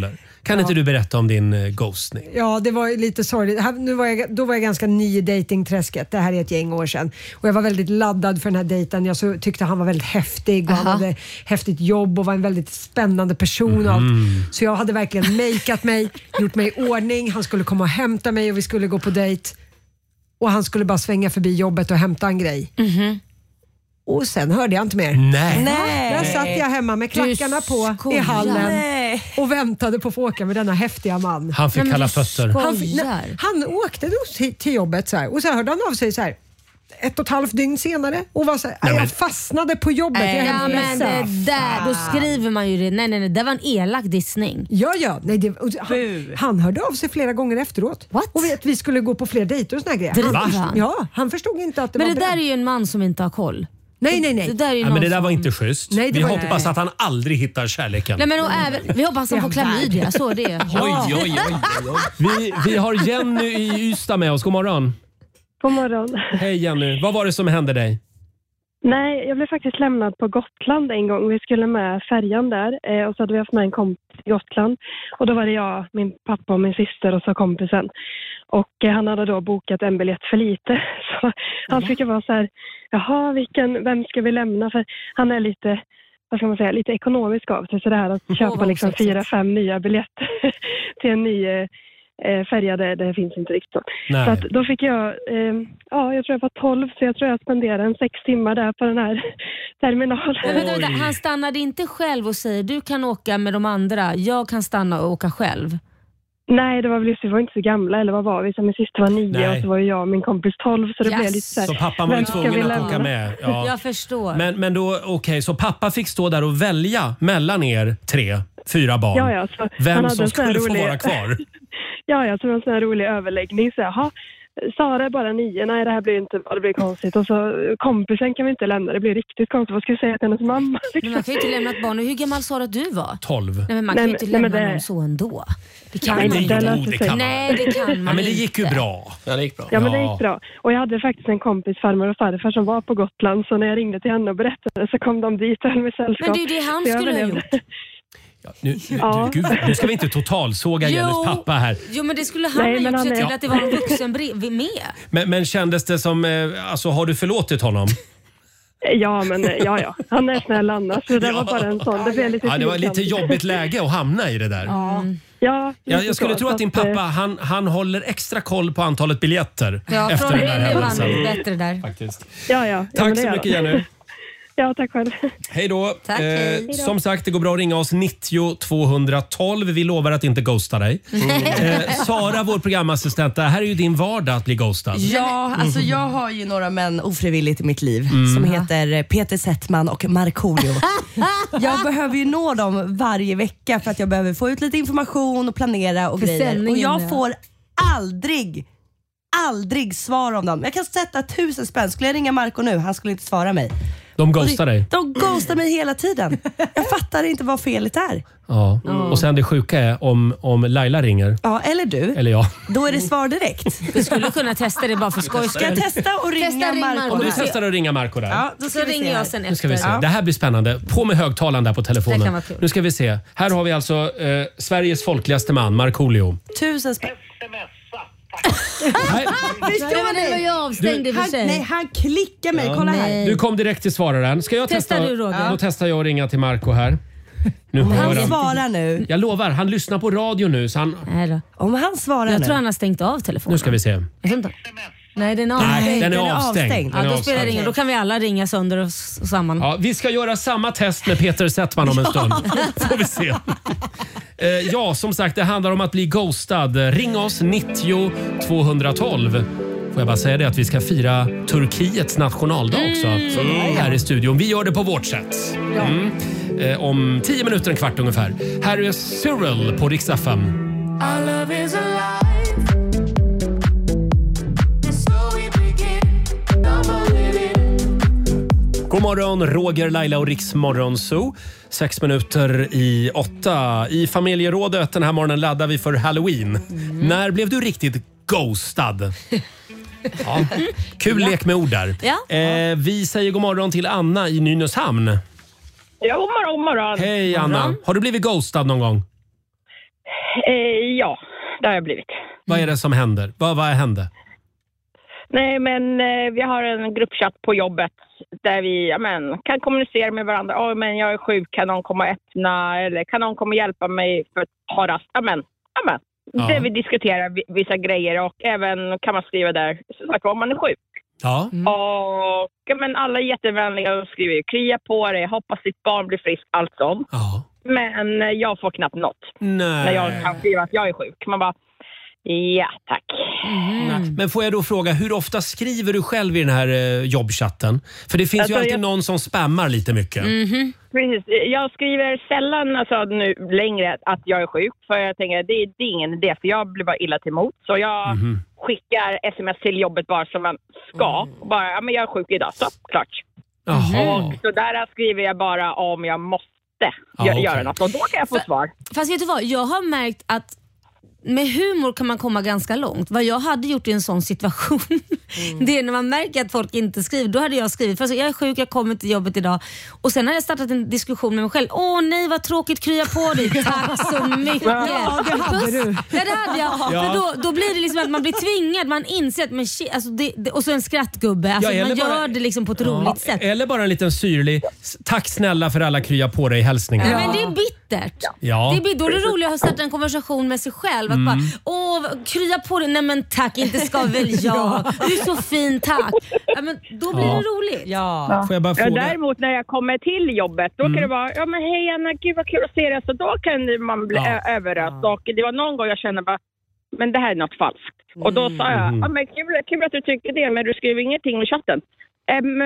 Kan inte du berätta om din uh, ghostning? Ja, det var lite sorgligt. Här- Nu var jag, då var jag ganska ny i datingträsket. Det här är ett gäng år sedan. Och jag var väldigt laddad för den här dejten. Jag så, tyckte han var väldigt häftig och han Aha. hade häftigt jobb och var en väldigt spännande person. Och allt. Så jag hade verkligen makeat mig, gjort mig i ordning. Han skulle komma och hämta mig och vi skulle gå på dejt. Och han skulle bara svänga förbi jobbet och hämta en grej. Och sen hörde jag inte mer. Nej. Nej. Där satt jag hemma med klackarna på i skojar. hallen Nej. och väntade på att få åka med denna häftiga man. Han fick Nej, men kalla du fötter. skojar. Han, fick- nej, han åkte då till, till jobbet så här, och så hörde han av sig så här, ett och ett halvt dygn senare och var så här, Nej, men- jag fastnade på jobbet. Jag är Ja, helt men det ledsen. där, då skriver man ju det. Nej, nej, nej, det var en elak dissning. Ja, ja. Nej, det, och han, Bu. han hörde av sig flera gånger efteråt. What? Och vet, vi skulle gå på fler dejter och såna här grejer. Driver Han, han? ja, han förstod inte att det Men var det där bra. är ju en man som inte har koll. Nej, nej, nej. Det där är ju Ja, men någon det där som- var inte schysst. Nej, det Vi var hoppas inte. att han aldrig hittar kärleken. Nej, men och även, vi hoppas han får klamydia, så är det. Oj, oj, oj, oj, oj. Vi, vi har Jenny i Ystad med oss. God morgon. God morgon. Hej Jenny. Vad var det som hände dig? Nej, jag blev faktiskt lämnad på Gotland en gång. Vi skulle med färjan där eh, och så hade vi haft med en kompis till Gotland. Och då var det jag, min pappa och min syster och så kompisen. Och eh, han hade då bokat en biljett för lite. Så han fick ju vara så här, jaha, vilken, vem ska vi lämna? För han är lite, vad ska man säga, lite ekonomisk av sig. Så det här att köpa vad liksom osexigt. fyra, fem nya biljetter till en ny eh, eh, färja, det, det finns inte riktigt så. Nej. Så att då fick jag, eh, ja jag tror jag var tolv, så jag tror jag spenderade en sex timmar där på den här terminalen. Men vänta, vänta, han stannade inte själv och säger du kan åka med de andra, jag kan stanna och åka själv. Nej, det var väl just, vi var inte så gamla, eller vad var vi? Så min syster var nio Nej. och så var ju jag och min kompis tolv, så det Yes. blev lite så här, Så pappan var ju vem ska vi tvungen att lämna? åka med. Ja. Jag förstår. Men, men då, okej, så pappa fick stå där och välja mellan er tre, fyra barn. Ja, ja, så han Vem hade som en sån här skulle få rolig- vara kvar. Ja, ja, så det var en sån här rolig överläggning. Så jaha, Sara är bara nio, nej det här blir inte bra, det blir konstigt. Och så kompisen kan vi inte lämna, det blir riktigt konstigt. Vad ska vi säga till hennes mamma? Men man kan ju inte lämna ett barn. Och hur gammal sa du att du var? tolv. Nej, men man Nej, kan ju inte men- nej, lämna men det- någon så ändå. Det kan Nej, man men inte. det Jo, löser det sig. kan man. Nej, det kan man Ja, men det inte. gick ju bra. Ja, det gick bra. Ja, men det Ja. gick bra. Och jag hade faktiskt en kompis, farmor och farfar, som var på Gotland. Så när jag ringde till henne och berättade så kom de dit och höll mig sällskap. Men det är ju det han Så jag skulle ha överlevde. gjort. Ja, nu, nu, Ja. du, gud, nu ska vi inte totalsåga Jennys pappa här. Jo, men det skulle han Nej, ha men gjort. han Se är- till att det var en vuxen bredvid med. Men, men kändes det som, eh, alltså har du förlåtit honom? Ja, men ja, ja. Han är snäll annars. Så det Ja. var bara en sån. Det blev lite Ja, det var pinsamt. lite jobbigt läge att hamna i det där. Ja, Jag, lite jag skulle så. tro att din Så pappa, eh, han, han håller extra koll på antalet biljetter Ja, efter från den här det var händelsen. han bättre där. Faktiskt. Ja, ja. ja men Tack det så gör mycket han. Jenny. Ja, tack själv. Hej då. Tack, hej. som sagt, det går bra att ringa oss nittio tvåhundratolv. Vi lovar att inte ghosta dig. Eh, Sara, vår programassistent, det här är ju din vardag att bli ghostad. Ja, alltså jag har ju några män ofrivilligt i mitt liv Mm. som heter Peter Settman och Markoolio. Jag behöver ju nå dem varje vecka för att jag behöver få ut lite information och planera och För grejer. sändningen, Och jag ja. får aldrig aldrig svar om dem. Jag kan sätta tusen spänn. Skulle jag ringa Marco nu, han skulle inte svara mig. De Och ghostar det- dig. De ghostar mig hela tiden. Jag fattar inte vad felet är. Ja. Och sen det sjuka är om, om Laila ringer, Ja, eller du. eller jag. Då är det svar direkt. Vi skulle kunna testa det bara för skojs Ska jag skull. testa och ringa Testa ring Marco? Marco. Om du Ja. testar att ringa Marco där. Ja, då Så ska vi se ringer här. jag sen Nu ska vi efter. se. Det här blir spännande. På med högtalaren där på Det kan telefonen. vara kul. Nu ska vi se. Här har vi alltså eh, Sveriges folkligaste man, Markoolio. Tusen spänn. Nej, Nej, Förstår men den var ni? ju avstängd i och för Han, sig. nej, han klickar mig. Kolla här. Nej. du kom direkt till svararen. Ska jag Testa testa? du, Roger. Då testar jag att ringa till Marco här. Nu hör Han han. svarar nu. Jag lovar, han lyssnar på radio nu. Så han... Nej då. Om han svarar Jag nu. tror han har stängt av telefonen. Nu ska vi se. Jag vet inte. Nej, den är avstängd. Nej, den är den är avstängd. avstängd. Den Ja, är då spelar det avstängd. ingen. Då kan vi alla ringa sönder och, s- och samman. Ja, vi ska göra samma test med Peter Settman om en stund. Får vi se. Eh, ja, som sagt, det handlar om att bli ghostad. Ring oss nittio tvåhundratolv. Får jag bara säga det att vi ska fira Turkiets nationaldag också här i studion. Vi gör det på vårt sätt. Mm. Eh, om tio minuter, en kvart ungefär. Här är Cyril på Rix F M. God morgon, Roger, Laila och Rix Morgon Zoo. Sex minuter i åtta. I familjerådet den här morgonen laddar vi för Halloween. När blev du riktigt ghostad? Ja. Kul lek med ord där. Ja. Eh, vi säger god morgon till Anna i Nynäshamn. Ja, god morgon, god morgon. Hej Anna. Har du blivit ghostad någon gång? Eh, ja, det har jag blivit. Vad är det som händer? Vad, vad hände? Nej, men eh, vi har en gruppchatt på jobbet där vi ja, men, kan kommunicera med varandra. Ja, oh, men jag är sjuk, kan någon komma och öppna? Eller kan någon komma och hjälpa mig för att ha rast? Ja, men, ja, men. Ja. Där vi diskuterar vissa grejer och även kan man skriva där så om man är sjuk. Ja. Mm. Och ja, men alla är jättevänliga och skriver krya på dig, hoppas ditt barn blir frisk, allt sånt. Ja. Men jag får knappt något. Nej. När jag kan skriva att jag är sjuk. Man bara, ja tack. Mm. Men får jag då fråga, hur ofta skriver du själv i den här eh, jobbchatten? För det finns alltså, ju alltid jag... någon som spammar lite mycket. Mm-hmm. Precis. Jag skriver sällan alltså, nu längre att jag är sjuk. För jag tänker, det är, det är ingen idé. För jag blir bara illa till emot. Så jag mm-hmm. skickar sms till jobbet bara som man ska. Mm. Bara, ja men jag är sjuk idag, så klart. Jaha. Och så där skriver jag bara om jag måste ah, göra okay. något. Och då kan jag få svar. Fast vet du vad, jag har märkt att med humor kan man komma ganska långt. Vad jag hade gjort i en sån situation mm. det är när man märker att folk inte skriver. Då hade jag skrivit, för jag är sjuk, jag kommer till jobbet idag. Och sen har jag startat en diskussion med mig själv. Åh nej, vad tråkigt, krya på dig. Tack så mycket. Ja, det hade du. Ja, det hade jag. Ja. För då, då blir det liksom att man blir tvingad. Man inser att men shit, alltså det, det, och så en skrattgubbe. Alltså ja, man bara, gör det liksom på ett roligt ja, sätt. Eller bara en liten syrlig tack snälla för alla krya på dig hälsningar. Ja. Men det är bittert. Ja. Det är, då är det roligt att starta en konversation med sig själv. Att mm. bara, åh, krya på dig. Nej men tack, inte ska väl jag. Du är så fin, tack. Ja, men då blir ja. det roligt. Ja. Ja. Får jag bara fråga? Ja, däremot när jag kommer till jobbet, då mm. kan det vara, ja men hej Anna, gud vad kul att se dig. Så då kan man bli ja. överraskt. Och det var någon gång jag kände bara, men det här är något falskt. Mm. Och då sa jag, ja men kul, kul att du tycker det, men du skriver ingenting i chatten. Um,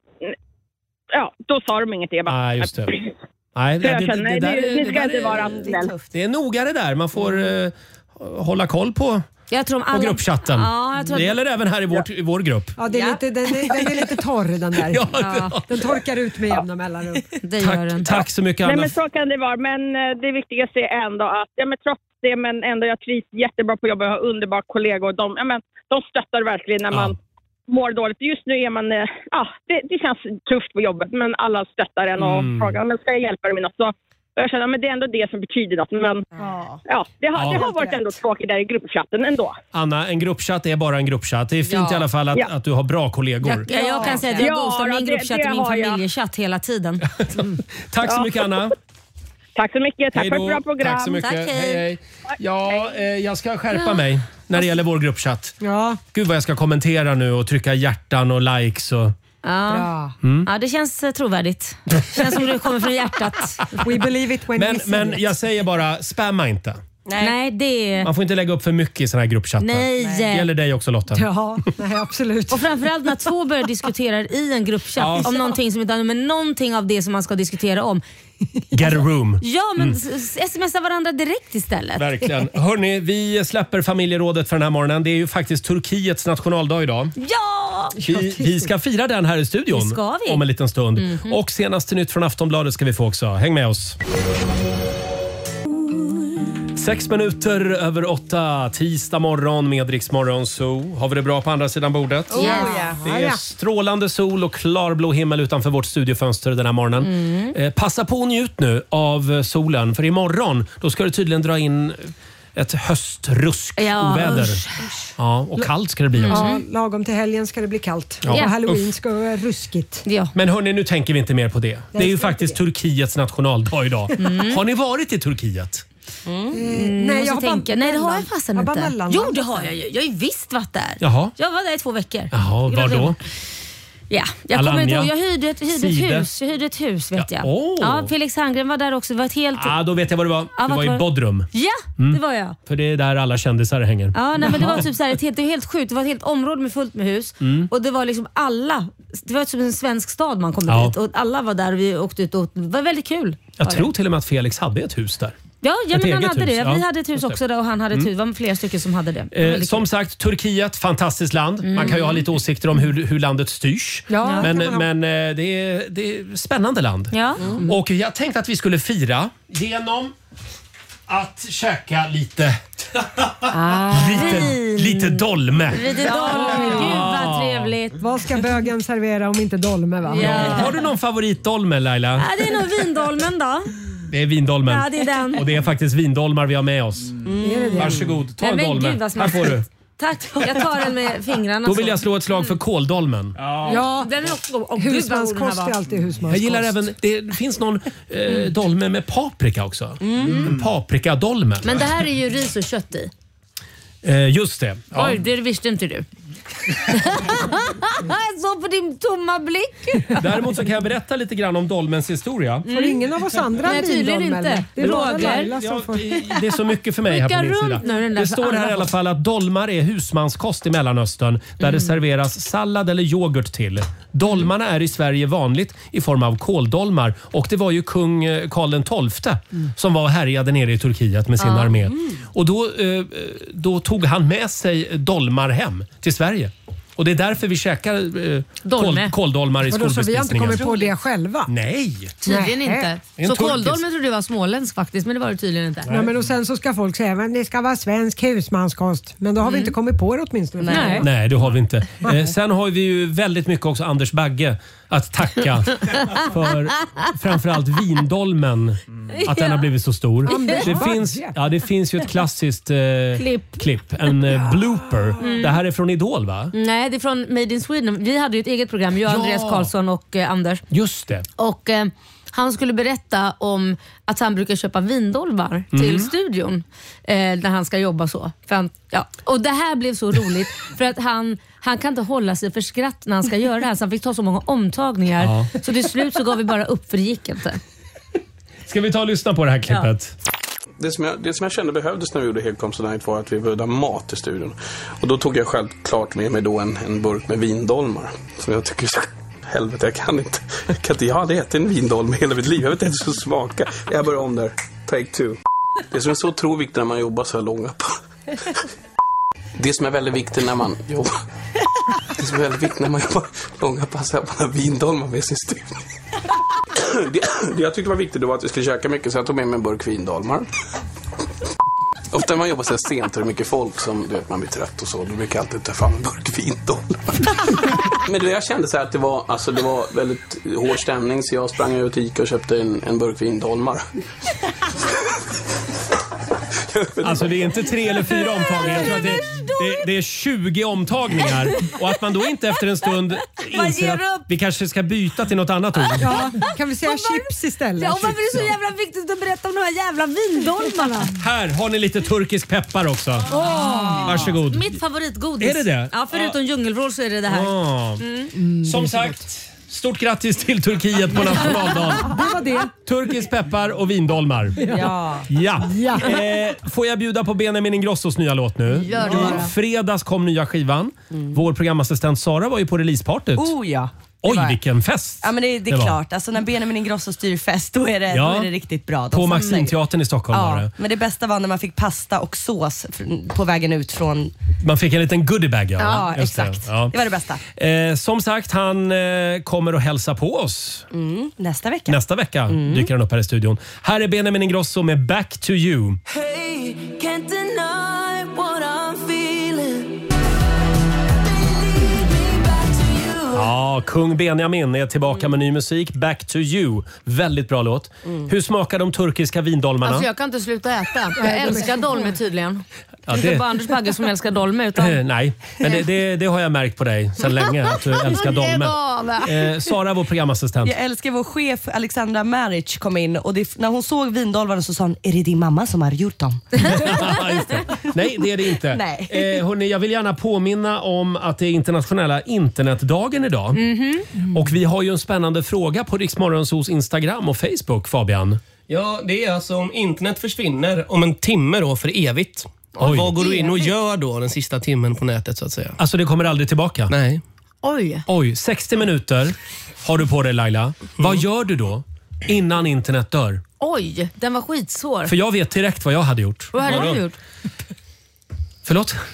ja, då sa de ingenting. Jag bara, ah, just det. Nej, det, det, känner, det, det, det, det ska det inte är, vara snäll. Det är noga det där. Man får uh, hålla koll på, jag tror alla... på gruppchatten. Ja, jag tror... Det gäller även här i, vårt, i vår grupp. Ja, det är ja. Lite, den, är, den är lite torr den där. Ja, ja. Den torkar ut med jämna mellanrum. Det tack, gör den. tack så mycket Anna. Nej, men så kan det vara. Men det viktigaste är ändå att, ja men trots det, men ändå jag trivs jättebra på jobbet. Jag har underbara kollegor. De, ja, men, de stöttar verkligen när man ja. mår dåligt. Just nu är man, ja det, det känns tufft på jobbet, men alla stöttar en och mm. frågar, men ska jag hjälpa dig med något? Så jag känner, men det är ändå det som betyder något. Men ja, ja, det, har, ja. det har varit ändå tråkigt där i gruppchatten ändå. Anna, en gruppchatt är bara en gruppchatt. Det är fint ja. i alla fall att, ja. att du har bra kollegor. Jag, jag, jag kan säga att jag ja, ghostar min gruppchatt och min familjechatt hela tiden. Mm. Tack så mycket Anna. Tack så mycket. Tack för ett bra program. Tack så mycket. Tack, hej. Hej, hej. Ja, eh, jag ska skärpa mig när det gäller vår gruppchatt. Ja. Gud vad jag ska kommentera nu och trycka hjärtan och likes och... Ja. Mm. ja, det känns uh, trovärdigt. Det känns som du kommer från hjärtat. We believe it when men, we see men it. jag säger bara, spamma inte. Nej. Nej, det... Man får inte lägga upp för mycket i såna här gruppchattar. Nej. Det gäller dig också Lotta. Ja, nej, absolut. Och framförallt när två börjar diskutera i en gruppchatt ja. om någonting som inte har med någonting av det som man ska diskutera om. Get a room. Ja, men mm. smsa varandra direkt istället. Verkligen. Hörrni, vi släpper familjerådet för den här morgonen. Det är ju faktiskt Turkiets nationaldag idag. Ja! Vi, vi ska fira den här i studion det ska vi. om en liten stund. Mm-hmm. Och senaste nytt från Aftonbladet ska vi få också. Häng med oss. Sex minuter över åtta, tisdag morgon med Rix Morgon Zoo. Har vi det bra på andra sidan bordet? Oh, yeah. Det är strålande sol och klarblå himmel utanför vårt studiofönster den här morgonen. Mm. Eh, passa på och njut nu av solen, för imorgon då ska det tydligen dra in ett höstrusk-oväder. Ja, ja, och kallt ska det bli också. Ja, lagom till helgen ska det bli kallt. Ja. Och Halloween ska vara ruskigt. Ja. Men hörni, nu tänker vi inte mer på det. Det är ju faktiskt Turkiets nationaldag idag. Mm. Har ni varit i Turkiet? Mm. Mm, nej, jag tänka. Nej, det har jag fasen inte. Mellan, jo, det har jag ju. Jag har ju visst varit där. Jaha. Jag var där i två veckor. Jaha, var då? Ja, jag kommer inte ihåg. Jag hyrde ett, hyrde ett Side. hus. Jag hyrde ett hus, vet ja. jag. Oh. Ja, Felix Herngren var där också. Det var ett helt... Ah, då vet jag vad det var. Ja, det var var... i Bodrum. Ja, mm. det var jag. För det är där alla kändisar hänger. Ja, nej, men det var typ så här, ett helt, det var helt sjukt. Det var ett helt område med fullt med hus. Mm. Och det var liksom alla... Det var som en svensk stad man kom ja. dit. Och alla var där och vi åkte ut. Och det var väldigt kul. Jag tror till och med att Felix hade ett hus där. Ja, ja men han hade hus. det. Ja, vi hade ett hus också där och han hade ett hus. Det var flera stycken som hade det. Eh, som sagt, Turkiet, fantastiskt land. Mm. Man kan ju ha lite åsikter om hur, hur landet styrs. Ja, men men eh, det, är, det är ett spännande land. Ja. Mm. Och jag tänkte att vi skulle fira genom att käka lite ah, lite, lite dolme. Lite dolme, gud vad trevligt. Vad ska bögen servera om inte dolme, va? Ja. Har du någon favoritdolme, Laila? Ja, det är nog vindolmen då. Det är vindolmen. Ja, det är den. Och det är faktiskt vindolmar vi har med oss. Mm. Är det det? Varsågod, ta Nej, en men dolme. gud, vad Här får du. Tack, jag tar den med fingrarna. Då vill så. jag slå ett slag för kåldolmen. Ja, Den är också god. Åh, gud, vad god den husmanskost här är var. alltid husmanskost. Jag gillar även, det finns någon eh, dolme med paprika också. En paprikadolme. Men det här är ju ris och kött i. Eh, just det. Ja. Oj, det visste inte du. Jag såg på din tomma blick. Däremot så kan jag berätta lite grann om dolmens historia. Får ingen av oss andra Nej, en tydligen vindolme, inte. eller? Det är bara Roger. Laila som Ja, får... det är så mycket för mig här Skicka på min runt sida. nu den där Det för står här alla i alla fall att dolmar är husmanskost i Mellanöstern där det serveras sallad eller yoghurt till. Dolmarna är i Sverige vanligt i form av kåldolmar och det var ju kung eh, Karl den tolfte som var och härjade nere i Turkiet med sin armé. Och då, eh, då tog han med sig dolmar hem till Sverige. Och det är därför vi käkar eh, Dolme. kål, kåldolmar i Vadå, så vi har inte skolbespisningen. kommit på det själva? Nej! Tydligen Nej. inte. En Så turkisk. kåldolmen trodde jag var småländsk faktiskt, men det var det tydligen inte. Nej, men och sen så ska folk säga att det ska vara svensk husmanskost. Men då har vi inte kommit på det åtminstone. Nej. Nej, det har vi inte. Eh, sen har vi ju väldigt mycket också Anders Bagge att tacka för framförallt vindolmen. Att den har blivit så stor. Anders Det Bagge. finns, ja, det finns ju ett klassiskt eh, Klipp. klipp. En eh, blooper. Det här är från Idol, va? Nej, det är från Made in Sweden. Vi hade ju ett eget program, jag, Ja. Andreas Karlsson och eh, Anders. Just det. Och eh, han skulle berätta om att han brukar köpa vindolvar till studion eh, när han ska jobba så. För han, ja. Och det här blev så roligt för att han, han kan inte hålla sig för skratt när han ska göra det här så han fick ta så många omtagningar. Ja. Så till slut så gav vi bara upp för det gick inte. Ska vi ta och lyssna på det här klippet? Det som, jag, det som jag kände behövdes när vi gjorde Helkomst Night var att vi behövde ha mat i studion. Och då tog jag självklart med mig då en, en burk med vindolmar. Så jag tycker så, helvete, jag kan inte. Jag kan inte, jag hade ätit en vindolm hela mitt liv. Jag vet inte hur det smakar. Jag börjar om där. Take two. Det som är så otroligt viktigt när man jobbar så här långa på. Det som är väldigt viktigt när man jobbar. Det som är väldigt viktigt när man jobbar långa pass är att man har vindolmar med sin studion. Det, det jag tyckte var viktigt då var att vi skulle käka mycket, så jag tog med mig en burk vindolmar. Ofta när man jobbar så här sent och det är mycket folk som du vet, man blir trött och så, då brukar jag alltid ta fram en burk vindolmar. Men då jag kände så här att det var, alltså, det var väldigt hård stämning, så jag sprang ut och gick och köpte en, en burk vindolmar. Alltså det är inte tre eller fyra omtagningar. Jag tror att det, det, det är tjugo omtagningar. Och att man då inte efter en stund inser att vi kanske ska byta till något annat ord. Ja, kan vi säga chips istället? Ja, och varför är det så jävla viktigt att berätta om de här jävla vindolmarna? Här har ni lite turkisk peppar också. Oh. Varsågod. Mitt favoritgodis. Är det det? Ja, förutom Ja. djungelvrål så är det det här. Ah. Mm. Som sagt, stort grattis till Turkiet på nationaldagen. Det var det. Turkisk peppar och vindolmar. Ja. Ja. Ja. Eh, får jag bjuda på Benjamin Ingrossos nya låt nu? Gör det bara. I fredags kom nya skivan. Vår programassistent Sara var ju på releasepartyt. Oh ja. Oj, var- vilken fest Ja men det, det är det var. klart, alltså när Benjamin Ingrosso styr fest då är det, Ja. då är det riktigt bra. De På får- Maximteatern i Stockholm var Ja, det. men det bästa var när man fick pasta och sås fr- på vägen ut från... Man fick en liten goodiebag. Ja, Ja, Just exakt. Det. Ja. Det var det bästa. Eh, som sagt, han eh, kommer att hälsa på oss. Mm, nästa vecka. Nästa vecka dyker han upp här i studion. Här är Benjamin Ingrosso med Back to you. Hey, can't deny what I'm feeling. Ja, kung Benjamin är tillbaka med ny musik. Back to you. Väldigt bra låt. Hur smakar de turkiska vindolmarna? Alltså jag kan inte sluta äta. Jag älskar dolme tydligen. Ja, Det är det- inte bara Anders Bagge som älskar dolme utan... Eh, Nej, men det, det, det har jag märkt på dig sedan länge att du älskar Lägg dolmen. av. Eh, Sara, vår programassistent. Jag älskar vår chef Alexandra Maric kom in och det, när hon såg vindolvarna så sa hon, är det din mamma som har gjort dem? Just det. Nej, det är det inte. Nej. Eh, hörni, jag vill gärna påminna om att det är internationella internetdagen idag. Mhm. Och vi har ju en spännande fråga på Rix Morgonzos Instagram och Facebook, Fabian. Ja, det är alltså om internet försvinner om en timme då för evigt. Oj. Vad går du in och gör då den sista timmen på nätet så att säga? Alltså det kommer aldrig tillbaka. Nej. Oj. Oj, sextio minuter har du på dig, Laila. Vad gör du då innan internet dör? Oj, den var skitsvår. För jag vet direkt vad jag hade gjort. Vad hade Vadå? du gjort? Förlåt?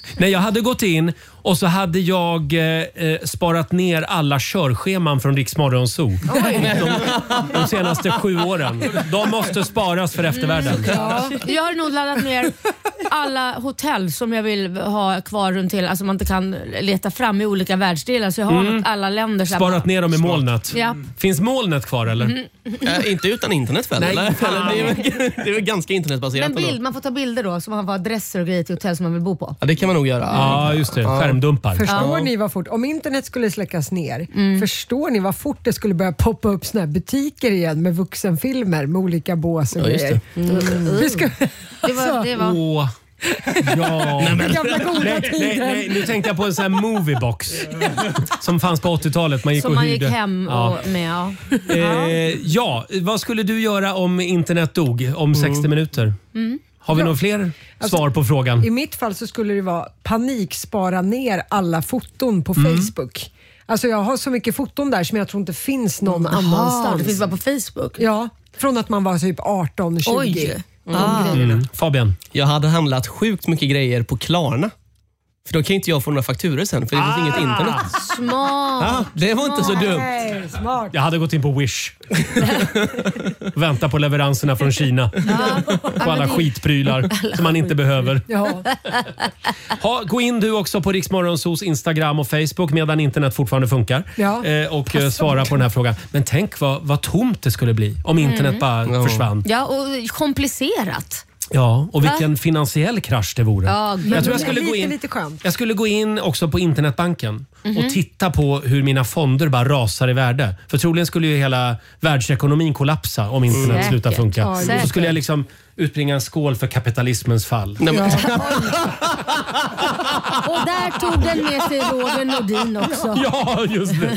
Nej, jag hade gått in och så hade jag eh, sparat ner alla körscheman från Rix Morgon Zoo. De, de senaste sju åren. De måste sparas för eftervärlden. Mm, ja. Jag har nog laddat ner alla hotell som jag vill ha kvar runt hela, alltså man inte kan leta fram i olika världsdelar, så jag har Mm. alla länder. Sparat ner dem i molnet. Ja. Finns molnet kvar eller? Mm. Äh, inte utan internet väl? Nej, eller? fan. Eller det, är väl, det är väl ganska internetbaserat. Men bild, ändå. man får ta bilder då, så man får adresser och grejer till hotell som man vill bo på. Ja, det kan man nog göra. Ja, just det. Skärmdumpar. Förstår Ja. ni vad fort, om internet skulle släckas ner, Mm. förstår ni vad fort det skulle börja poppa upp såna här butiker igen med vuxenfilmer med olika bås och Ja, just grejer. det. Mm. Vi ska, Det var, det var. Åh. Ja. Nej, men, Gamla goda nej, nej, tider. nej, nu tänkte jag på en sån här moviebox som fanns på åttiotalet. Man gick Som och man hyrde. gick hem Ja. och med. Ja. Eh, ja, vad skulle du göra om internet dog om sextio minuter? Mm. Har vi Ja. några fler Alltså, svar på frågan? I mitt fall så skulle det vara panikspara ner alla foton på Mm. Facebook. Alltså jag har så mycket foton där som jag tror inte finns någon Aha, annanstans. det finns bara på Facebook? Ja, från att man var typ arton tjugo. Oj. De Ah. grejerna. Mm. Fabian? Jag hade handlat sjukt mycket grejer på Klarna. För då kan inte jag få några fakturor sen, för det finns Ah. inget internet. Smart. Ja, det var inte så dumt. Nej, smart. Jag hade gått in på Wish. Vänta på leveranserna från Kina. På alla skitprylar som man inte behöver. Ja. Ha, gå in du också på Rix Morgonzoos Instagram och Facebook medan internet fortfarande funkar. Ja. Eh, och eh, svara på den här frågan. Men tänk vad, vad tomt det skulle bli om internet bara Ja. försvann. Ja, och komplicerat. Ja, och vilken Va? finansiell krasch det vore. Ja, gud. jag tror jag skulle lite, gå in. lite skönt. Jag skulle gå in också på internetbanken Mhm. och titta på hur mina fonder bara rasar i värde. För troligen skulle ju hela världsekonomin kollapsa om internet Säkert. slutar funka. Ja, Och så säkert. skulle jag liksom utbringa en skål för kapitalismens fall. Nej, men, Och där tog den med sig Roger Nordin också. Ja, just det.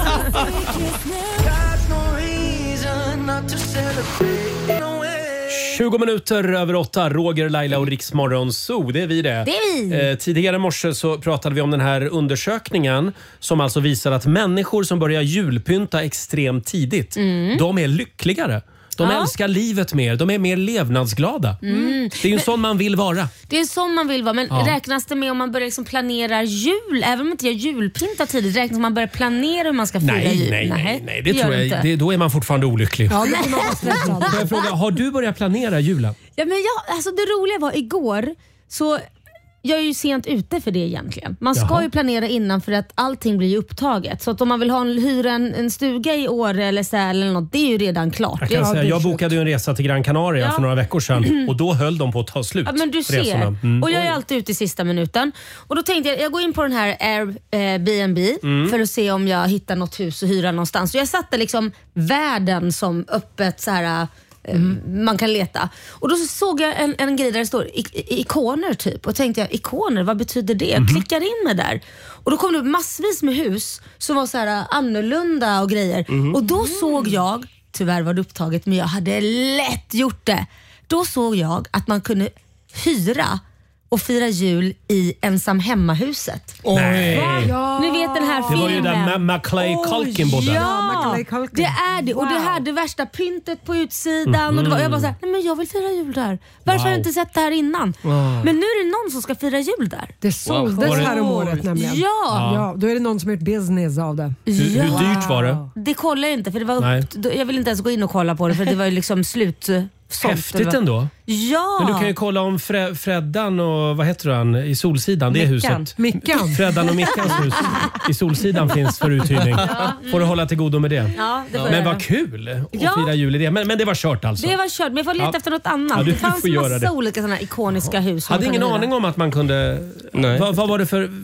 tjugo minuter över åtta. Roger, Laila och Rix Morgon Zoo. Det är vi det. Det är vi. Eh, tidigare i morse så pratade vi om den här undersökningen som alltså visar att människor som börjar julpynta extremt tidigt, de är lyckligare. De Ja. älskar livet mer. De är mer levnadsglada. Mm. Det är ju en sån man vill vara. Det är sån man vill vara, men Ja. räknas det med om man börjar liksom planera jul? Även om man inte gör julpynta tidigt, räknas man börjar planera hur man ska fira Nej, jul? nej, nej, nej. Det gör tror jag, inte. det, då är man fortfarande olycklig. Ja, då blir man bara stressad. Får jag fråga, har du börjat planera julen? Ja, men jag, alltså det roliga var igår, så jag är ju sent ute för det egentligen. Man ska Jaha. ju planera innan för att allting blir ju upptaget. Så att om man vill ha en, hyra en, en stuga i Åre eller Sälen eller något, det är ju redan klart. Jag, Det- kan Ja, säga, det är jag sjukt. bokade ju en resa till Gran Canaria Ja. för några veckor sedan och då höll de på att ta slut. Ja, men du ser. resorna. Mm. Och jag är alltid ute i sista minuten. Och då tänkte jag, jag går in på den här Airbnb Mm. för att se om jag hittar något hus att hyra någonstans. Så jag satte liksom världen som öppet så här. eh, Man kan leta. Och då så såg jag en, en grej där det står ik- i- ikoner typ. Och tänkte jag, ikoner, vad betyder det? Jag klickar in mig där. Och då kom det upp massvis med hus som var så här eh, annorlunda och grejer. Och då såg jag, tyvärr var det upptaget, men jag hade lätt gjort det. Då såg jag att man kunde hyra och fira jul i ensam hemmahuset. Nej. Ja. Ni vet den här Det filmen. var ju där Ma- Macaulay Culkin bodde. Ja, Macaulay Culkin. det är det. Och det Wow. hade värsta pyntet på utsidan. Och det var, jag bara såhär, nej men jag vill fira jul där. Varför har jag Wow. inte sett det här innan? Men nu är det någon som ska fira jul där. Det såldes Var det- här om året nämligen. Ja, Ja, då är det någon som har gjort business av det. Hur, hur dyrt var det? det kollar jag inte för det var Nej. upp, jag vill inte ens gå in och kolla på det för det var ju liksom slut. Sånt. Häftigt Det var- ändå. Ja. Men du kan ju kolla om Fre- Freddan och vad heter han i Solsidan, det är Mickan. huset. Mickan. Freddan och Mickans hus i Solsidan finns för uthyrning. Får du hålla till godo med det. Ja, det får Men jag vad göra. kul att Ja. fira jul i det. Men, men det var kört alltså. Det var kört, men jag får leta Ja. efter något annat. Ja, du det fanns får göra massa det. olika såna här ikoniska hus. som Hade man ingen kunde aning hyra. om att man kunde... Nej. Vad, vad var det för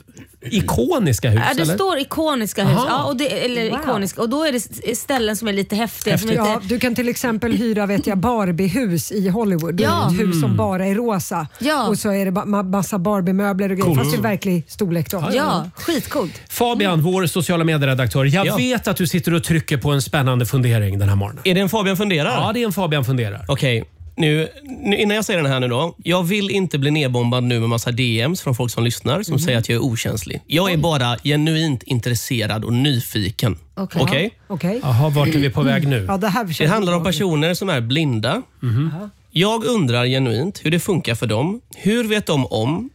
ikoniska hus? Ja, det eller? står ikoniska hus. Aha. Ja, och, det, eller Wow. ikoniska, och då är det s- ställen som är lite häftiga. Som Häftigt. inte, Ja, du kan till exempel hyra vet jag, Barbie-hus i Hollywood. Ja. Ett hus som bara är rosa. Ja. Och så är det ba- ma- massa Barbie-möbler och grejer. Coolt. Fast i verklig storlek då. ja, skitcoolt. Fabian, vår sociala medieredaktör. Jag Ja. vet att du sitter och trycker på en spännande fundering den här morgonen. Är det en Fabian funderar? Ja, det är en Fabian funderar. Okej, nu, nu, innan jag säger den här nu då. Jag vill inte bli nedbombad nu med massa D Ms från folk som lyssnar som säger att jag är okänslig. Jag är bara genuint intresserad och nyfiken. Okej. Okej? Okej. Jaha, vart är vi på väg nu? Ja, det här Det handlar om personer som är blinda. Jag undrar genuint hur det funkar för dem. Hur vet de om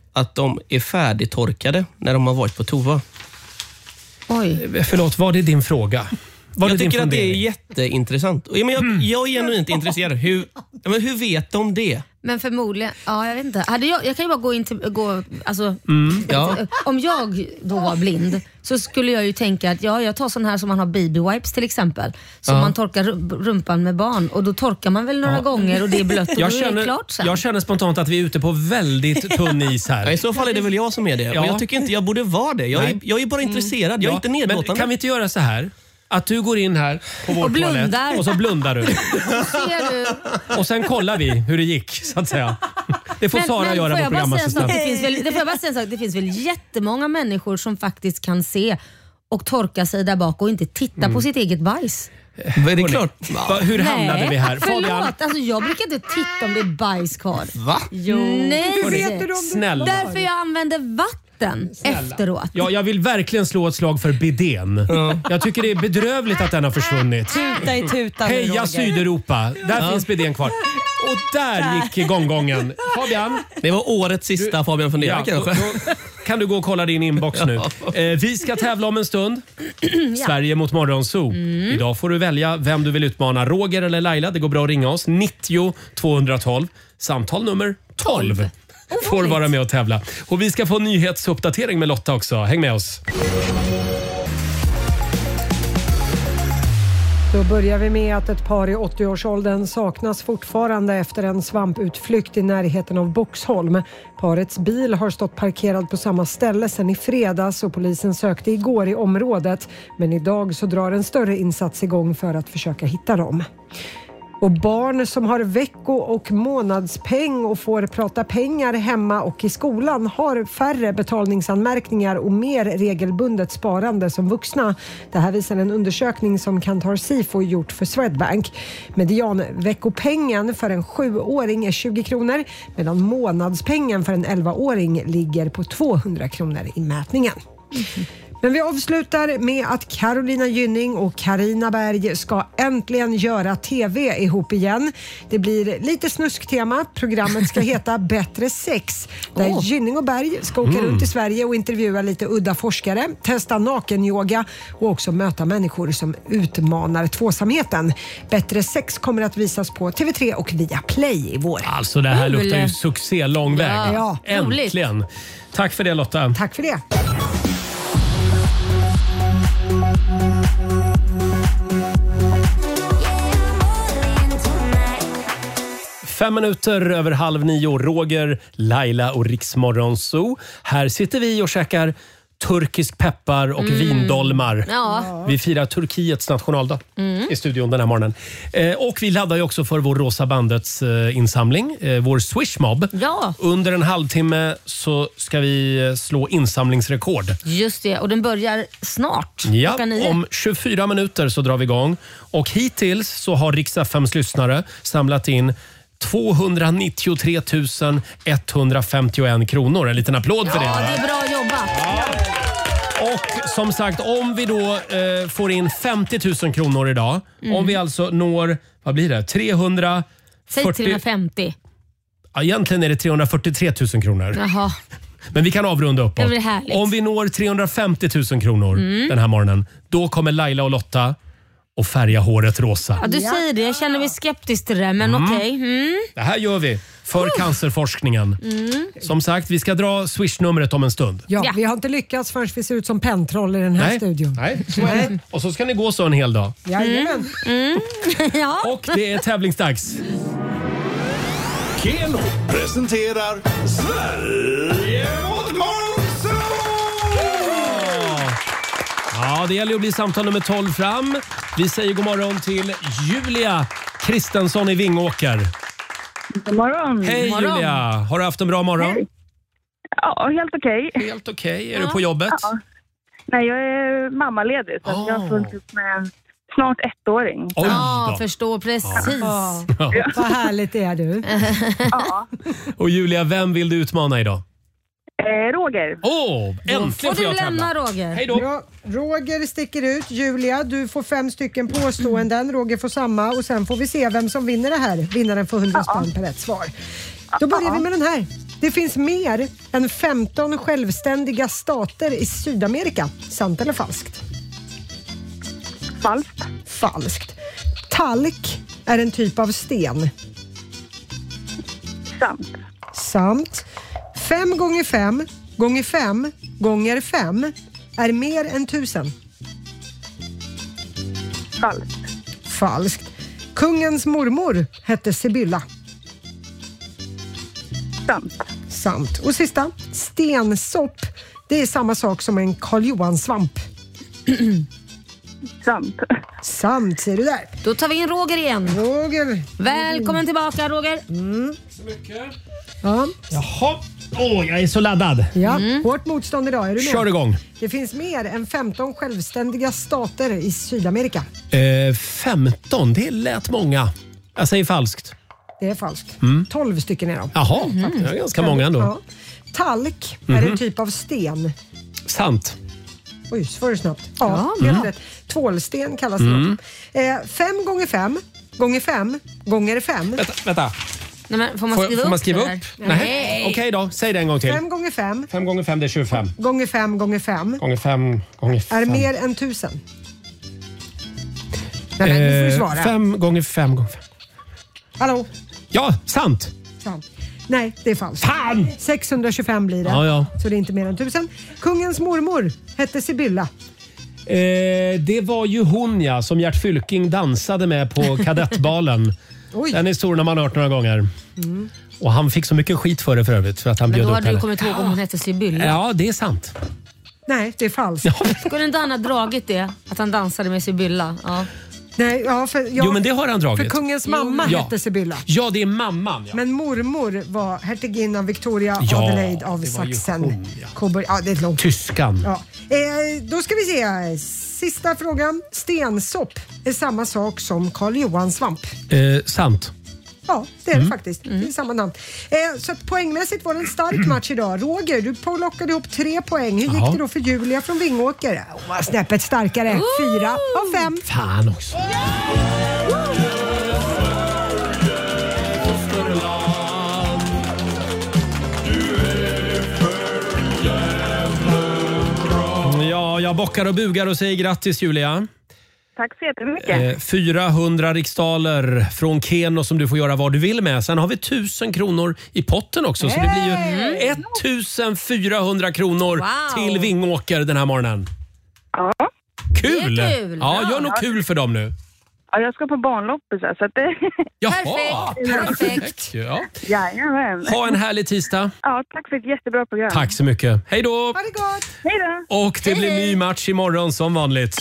att de är färdigtorkade när de har varit på toa. Oj. Förlåt, vad är din fråga? Var jag det tycker din att det är fundering? jätteintressant. Och, ja, men jag, Mm. jag är genuint intresserad. Hur, ja, men hur vet de det? Men förmodligen, ja jag vet inte. Hade jag, jag kan ju bara gå in till, gå, alltså, Mm, ja. om jag då var blind så skulle jag ju tänka att ja, jag tar sån här som man har baby wipes till exempel. Som Ja. man torkar ru- rumpan med barn och då torkar man väl några Ja. gånger och det är blött och Jag då är det känner, klart sen. jag känner spontant att vi är ute på väldigt tunn is här. Ja, i så fall är det väl jag som är det. Ja. Och jag tycker inte jag borde vara det. Jag är, Nej. jag är bara intresserad. Jag är Ja, inte nedlåtande. Men kan vi inte göra så här? Att du går in här på vår Och blundar. toalett och så blundar du. Ser du? Och sen kollar vi hur det gick, så att säga. Det får Men- Sara men göra, får vår jag bara säga en sak? programassistent. Det finns väl, det får jag bara säga en sak. Det finns väl jättemånga människor som faktiskt kan se och torka sig där bak och inte titta Mm. på sitt eget bajs. Är det klart? Va, hur hamnade vi här? Fabian? Förlåt, alltså jag brukar inte titta om det är bajs kvar. Va? Jo. Nej, Hur vet du om det snälla. därför jag använder vatten efteråt. Ja, jag vill verkligen slå ett slag för bidén. Jag tycker det är bedrövligt att den har försvunnit. Tuta i tutan nu, Heja Roger. Sydeuropa! Där Ja. finns bidén kvar. Och där gick gången. Fabian? Det var årets sista Fabian funderar Ja, kanske. då, då kan du gå och kolla din inbox nu. Eh, vi ska tävla om en stund. Sverige mot Morgonzoo. Idag får du välja vem du vill utmana. Roger eller Laila. Det går bra att ringa oss. nittio tvåhundratolv. Samtal nummer tolv. Får vara med och tävla. Och vi ska få en nyhetsuppdatering med Lotta också. Häng med oss. Då börjar vi med att ett par i åttio-årsåldern saknas fortfarande efter en svamputflykt i närheten av Boxholm. Parets bil har stått parkerad på samma ställe sedan i fredags och polisen sökte igår i området. Men idag så drar en större insats igång för att försöka hitta dem. Och barn som har vecko- och månadspeng och får prata pengar hemma och i skolan har färre betalningsanmärkningar och mer regelbundet sparande som vuxna. Det här visar en undersökning som Kantar Sifo gjort för Swedbank. Medianveckopengen för en sjuåring är tjugo kronor medan månadspengen för en elvaåring ligger på tvåhundra kronor i mätningen. Men vi avslutar med att Carolina Gynning och Carina Berg ska äntligen göra T V ihop igen. Det blir lite snusktema. Programmet ska heta Bättre sex. Där Oh. Gynning och Berg ska åka Mm. runt i Sverige och intervjua lite udda forskare, testa nakenyoga och också möta människor som utmanar tvåsamheten. Bättre sex kommer att visas på T V tre och via Play i vår. Alltså det här Kul. luktar ju succé lång väg. Ja, Äntligen. Tack för det Lotta. Tack för det. Fem minuter över halv nio. Roger, Laila och Riksmorgonzoo. Här sitter vi och käkar turkisk peppar och vindolmar. Ja. Vi firar Turkiets nationaldag i studion den här morgonen. Eh, och vi laddar ju också för vår Rosa bandets eh, insamling, eh, vår Swishmob. Ja, Under en halvtimme så ska vi eh, slå insamlingsrekord. just det. Och den börjar snart. Ja, Klockan nio. om tjugofyra minuter så drar vi igång. Och hittills så har Rix F M:s lyssnare samlat in tvåhundranittiotre tusen etthundrafemtioen kronor. En liten applåd för det. Ja, va? det är bra jobbat. Och som sagt, om vi då eh, får in femtio tusen kronor idag. Om vi alltså når, vad blir det? trehundrafyrtio... Säg trehundrafemtio. Ja, egentligen är det trehundrafyrtiotre tusen kronor. Jaha. Men vi kan avrunda Det uppåt. blir härligt. Om vi når trehundrafemtio tusen kronor den här morgonen, då kommer Laila och Lotta och färga håret rosa. Ja, du säger det. Jag känner mig skeptisk till det, men okej. Mm. Det här gör vi för cancerforskningen. Som sagt, vi ska dra Swish-numret om en stund. Ja, Ja. vi har inte lyckats förrän vi ser ut som pentroll i den här studion. Nej, så är det. Och så ska ni gå så en hel dag. Jajamän. Ja. Och det är tävlingsdags. Keno presenterar Sverige mot Morgonzoo! Ja, det gäller att bli samtal nummer tolv fram. Vi säger god morgon till Julia Kristensson i Vingåker. God morgon. Hej morgon. Julia! Har du haft en bra morgon? Hej. Ja, helt okej. Helt okej. Är du på jobbet? Ja. Nej, jag är mammaledig så att jag har fullt upp med en snart ettåring. Oj Ja, då. förstår precis. Ja, vad härligt är du. Ja. Och Julia, vem vill du utmana idag? Eh, Roger. Åh, Då äntligen får får du jag lämna tävla. Roger. Hej då! Ja, Roger sticker ut. Julia, du får fem stycken påståenden. Roger får samma och sen får vi se vem som vinner det här. Vinnaren får hundra spänn per rätt svar. Då börjar vi med den här. Det finns mer än femton självständiga stater i Sydamerika. Sant eller falskt? Falskt. Falskt. Talk är en typ av sten. Sant. Sant. Fem gånger fem gånger fem gånger fem är mer än tusen. Falskt. Falskt. Kungens mormor hette Sibylla. Sant. Sant. Och sista. Stensopp. Det är samma sak som en Karl Johan-svamp. Sant. Sant, ser du där. Då tar vi in Roger igen. Roger. Välkommen tillbaka, Roger. Mm. Så mycket. Ja. Jaha. Åh, oh, jag är så laddad. Ja, mm. Hårt motstånd idag. Är du med? Kör igång. Det finns mer än femton självständiga stater i Sydamerika. Eh, femton, det lät många. Jag säger falskt. Det är falskt. Mm. tolv stycken är de. Jaha, mm. det är ganska många ändå. Ja. Talk är Mm-hmm. en typ av sten. Sant. Oj, så var det snabbt. Ja, Ja. helt Mm. rätt. Tvålsten kallas det Mm. också. Eh, fem gånger fem gånger fem gånger fem. Vänta, vänta. Nej, men får man Får, skriva får man upp skriva det upp? här? Nej. Nej. Okej då, säg det en gång till. Fem gånger fem Fem gånger fem, det är tjugofem. gånger fem gånger fem Gånger fem gånger är fem. mer än tusen. Nej, nej, nu får du svara. Eh, fem gånger fem gånger fem. Hallå? Ja, sant. Sant. Nej, det är falskt. Fan! sexhundratjugofem blir det. Ja, ja. Så det är inte mer än tusen. Kungens mormor hette Sibylla. Eh, det var ju hon ja, som Gert Fylking dansade med på kadettbalen. Oj. Den historien har man hört några gånger. Mm. Och han fick så mycket skit för det för övrigt. För att han Men bjöd då upp hade du henne. kommit ihåg om hon hette Sibylla. Ja, det är sant. Nej, det är falskt. Skulle inte han ha dragit det? Att han dansade med Sibylla? Ja. Nej, ja, för, ja, Jo, men det har han dragit. För kungens mamma Ja. hette Sibylla. Ja, det är mamman. Ja. Men mormor var hertiginnan Victoria Ja, Adelaide av det var ju Sachsen. hon, ja. Coburg. Ja, det är ett långt. Tyskan. Ja. Eh, då ska vi se. Sista frågan. Stensopp är samma sak som Karl Johan-svamp. Eh, sant. Ja, det är det Mm. faktiskt. Det är samma namn. Eh, så att poängmässigt var det en stark match idag. Roger, du plockade ihop tre poäng. Hur gick Jaha. det då för Julia från Vingåker? Oh, var snäppet starkare. Fyra av fem. Fan också. Ja, jag bockar och bugar och säger grattis Julia. Tack så jättemycket. Eh, fyrahundra riksdaler från Keno som du får göra vad du vill med. Sen har vi tusen kronor i potten också. Så det blir ju ettusenfyrahundra kronor Wow. till Vingåker den här morgonen. Ja. Kul! Det är kul. Ja, Bra. gör något kul för dem nu. Ja, jag ska på barnloppisar så att det... Jaha, Perfekt, perfekt. Ja. Jajamän. Ha en härlig tisdag. Ja, tack för ett jättebra program. Tack så mycket. Hej då! Ha det gott! Hej då! Och det blir ny match imorgon som vanligt.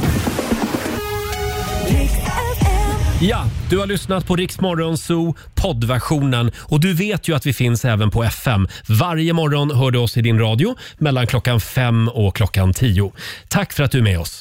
Ja, du har lyssnat på Rix Morgon Zoo poddversionen och du vet ju att vi finns även på F M. Varje morgon hör du oss i din radio mellan klockan fem och klockan tio. Tack för att du är med oss.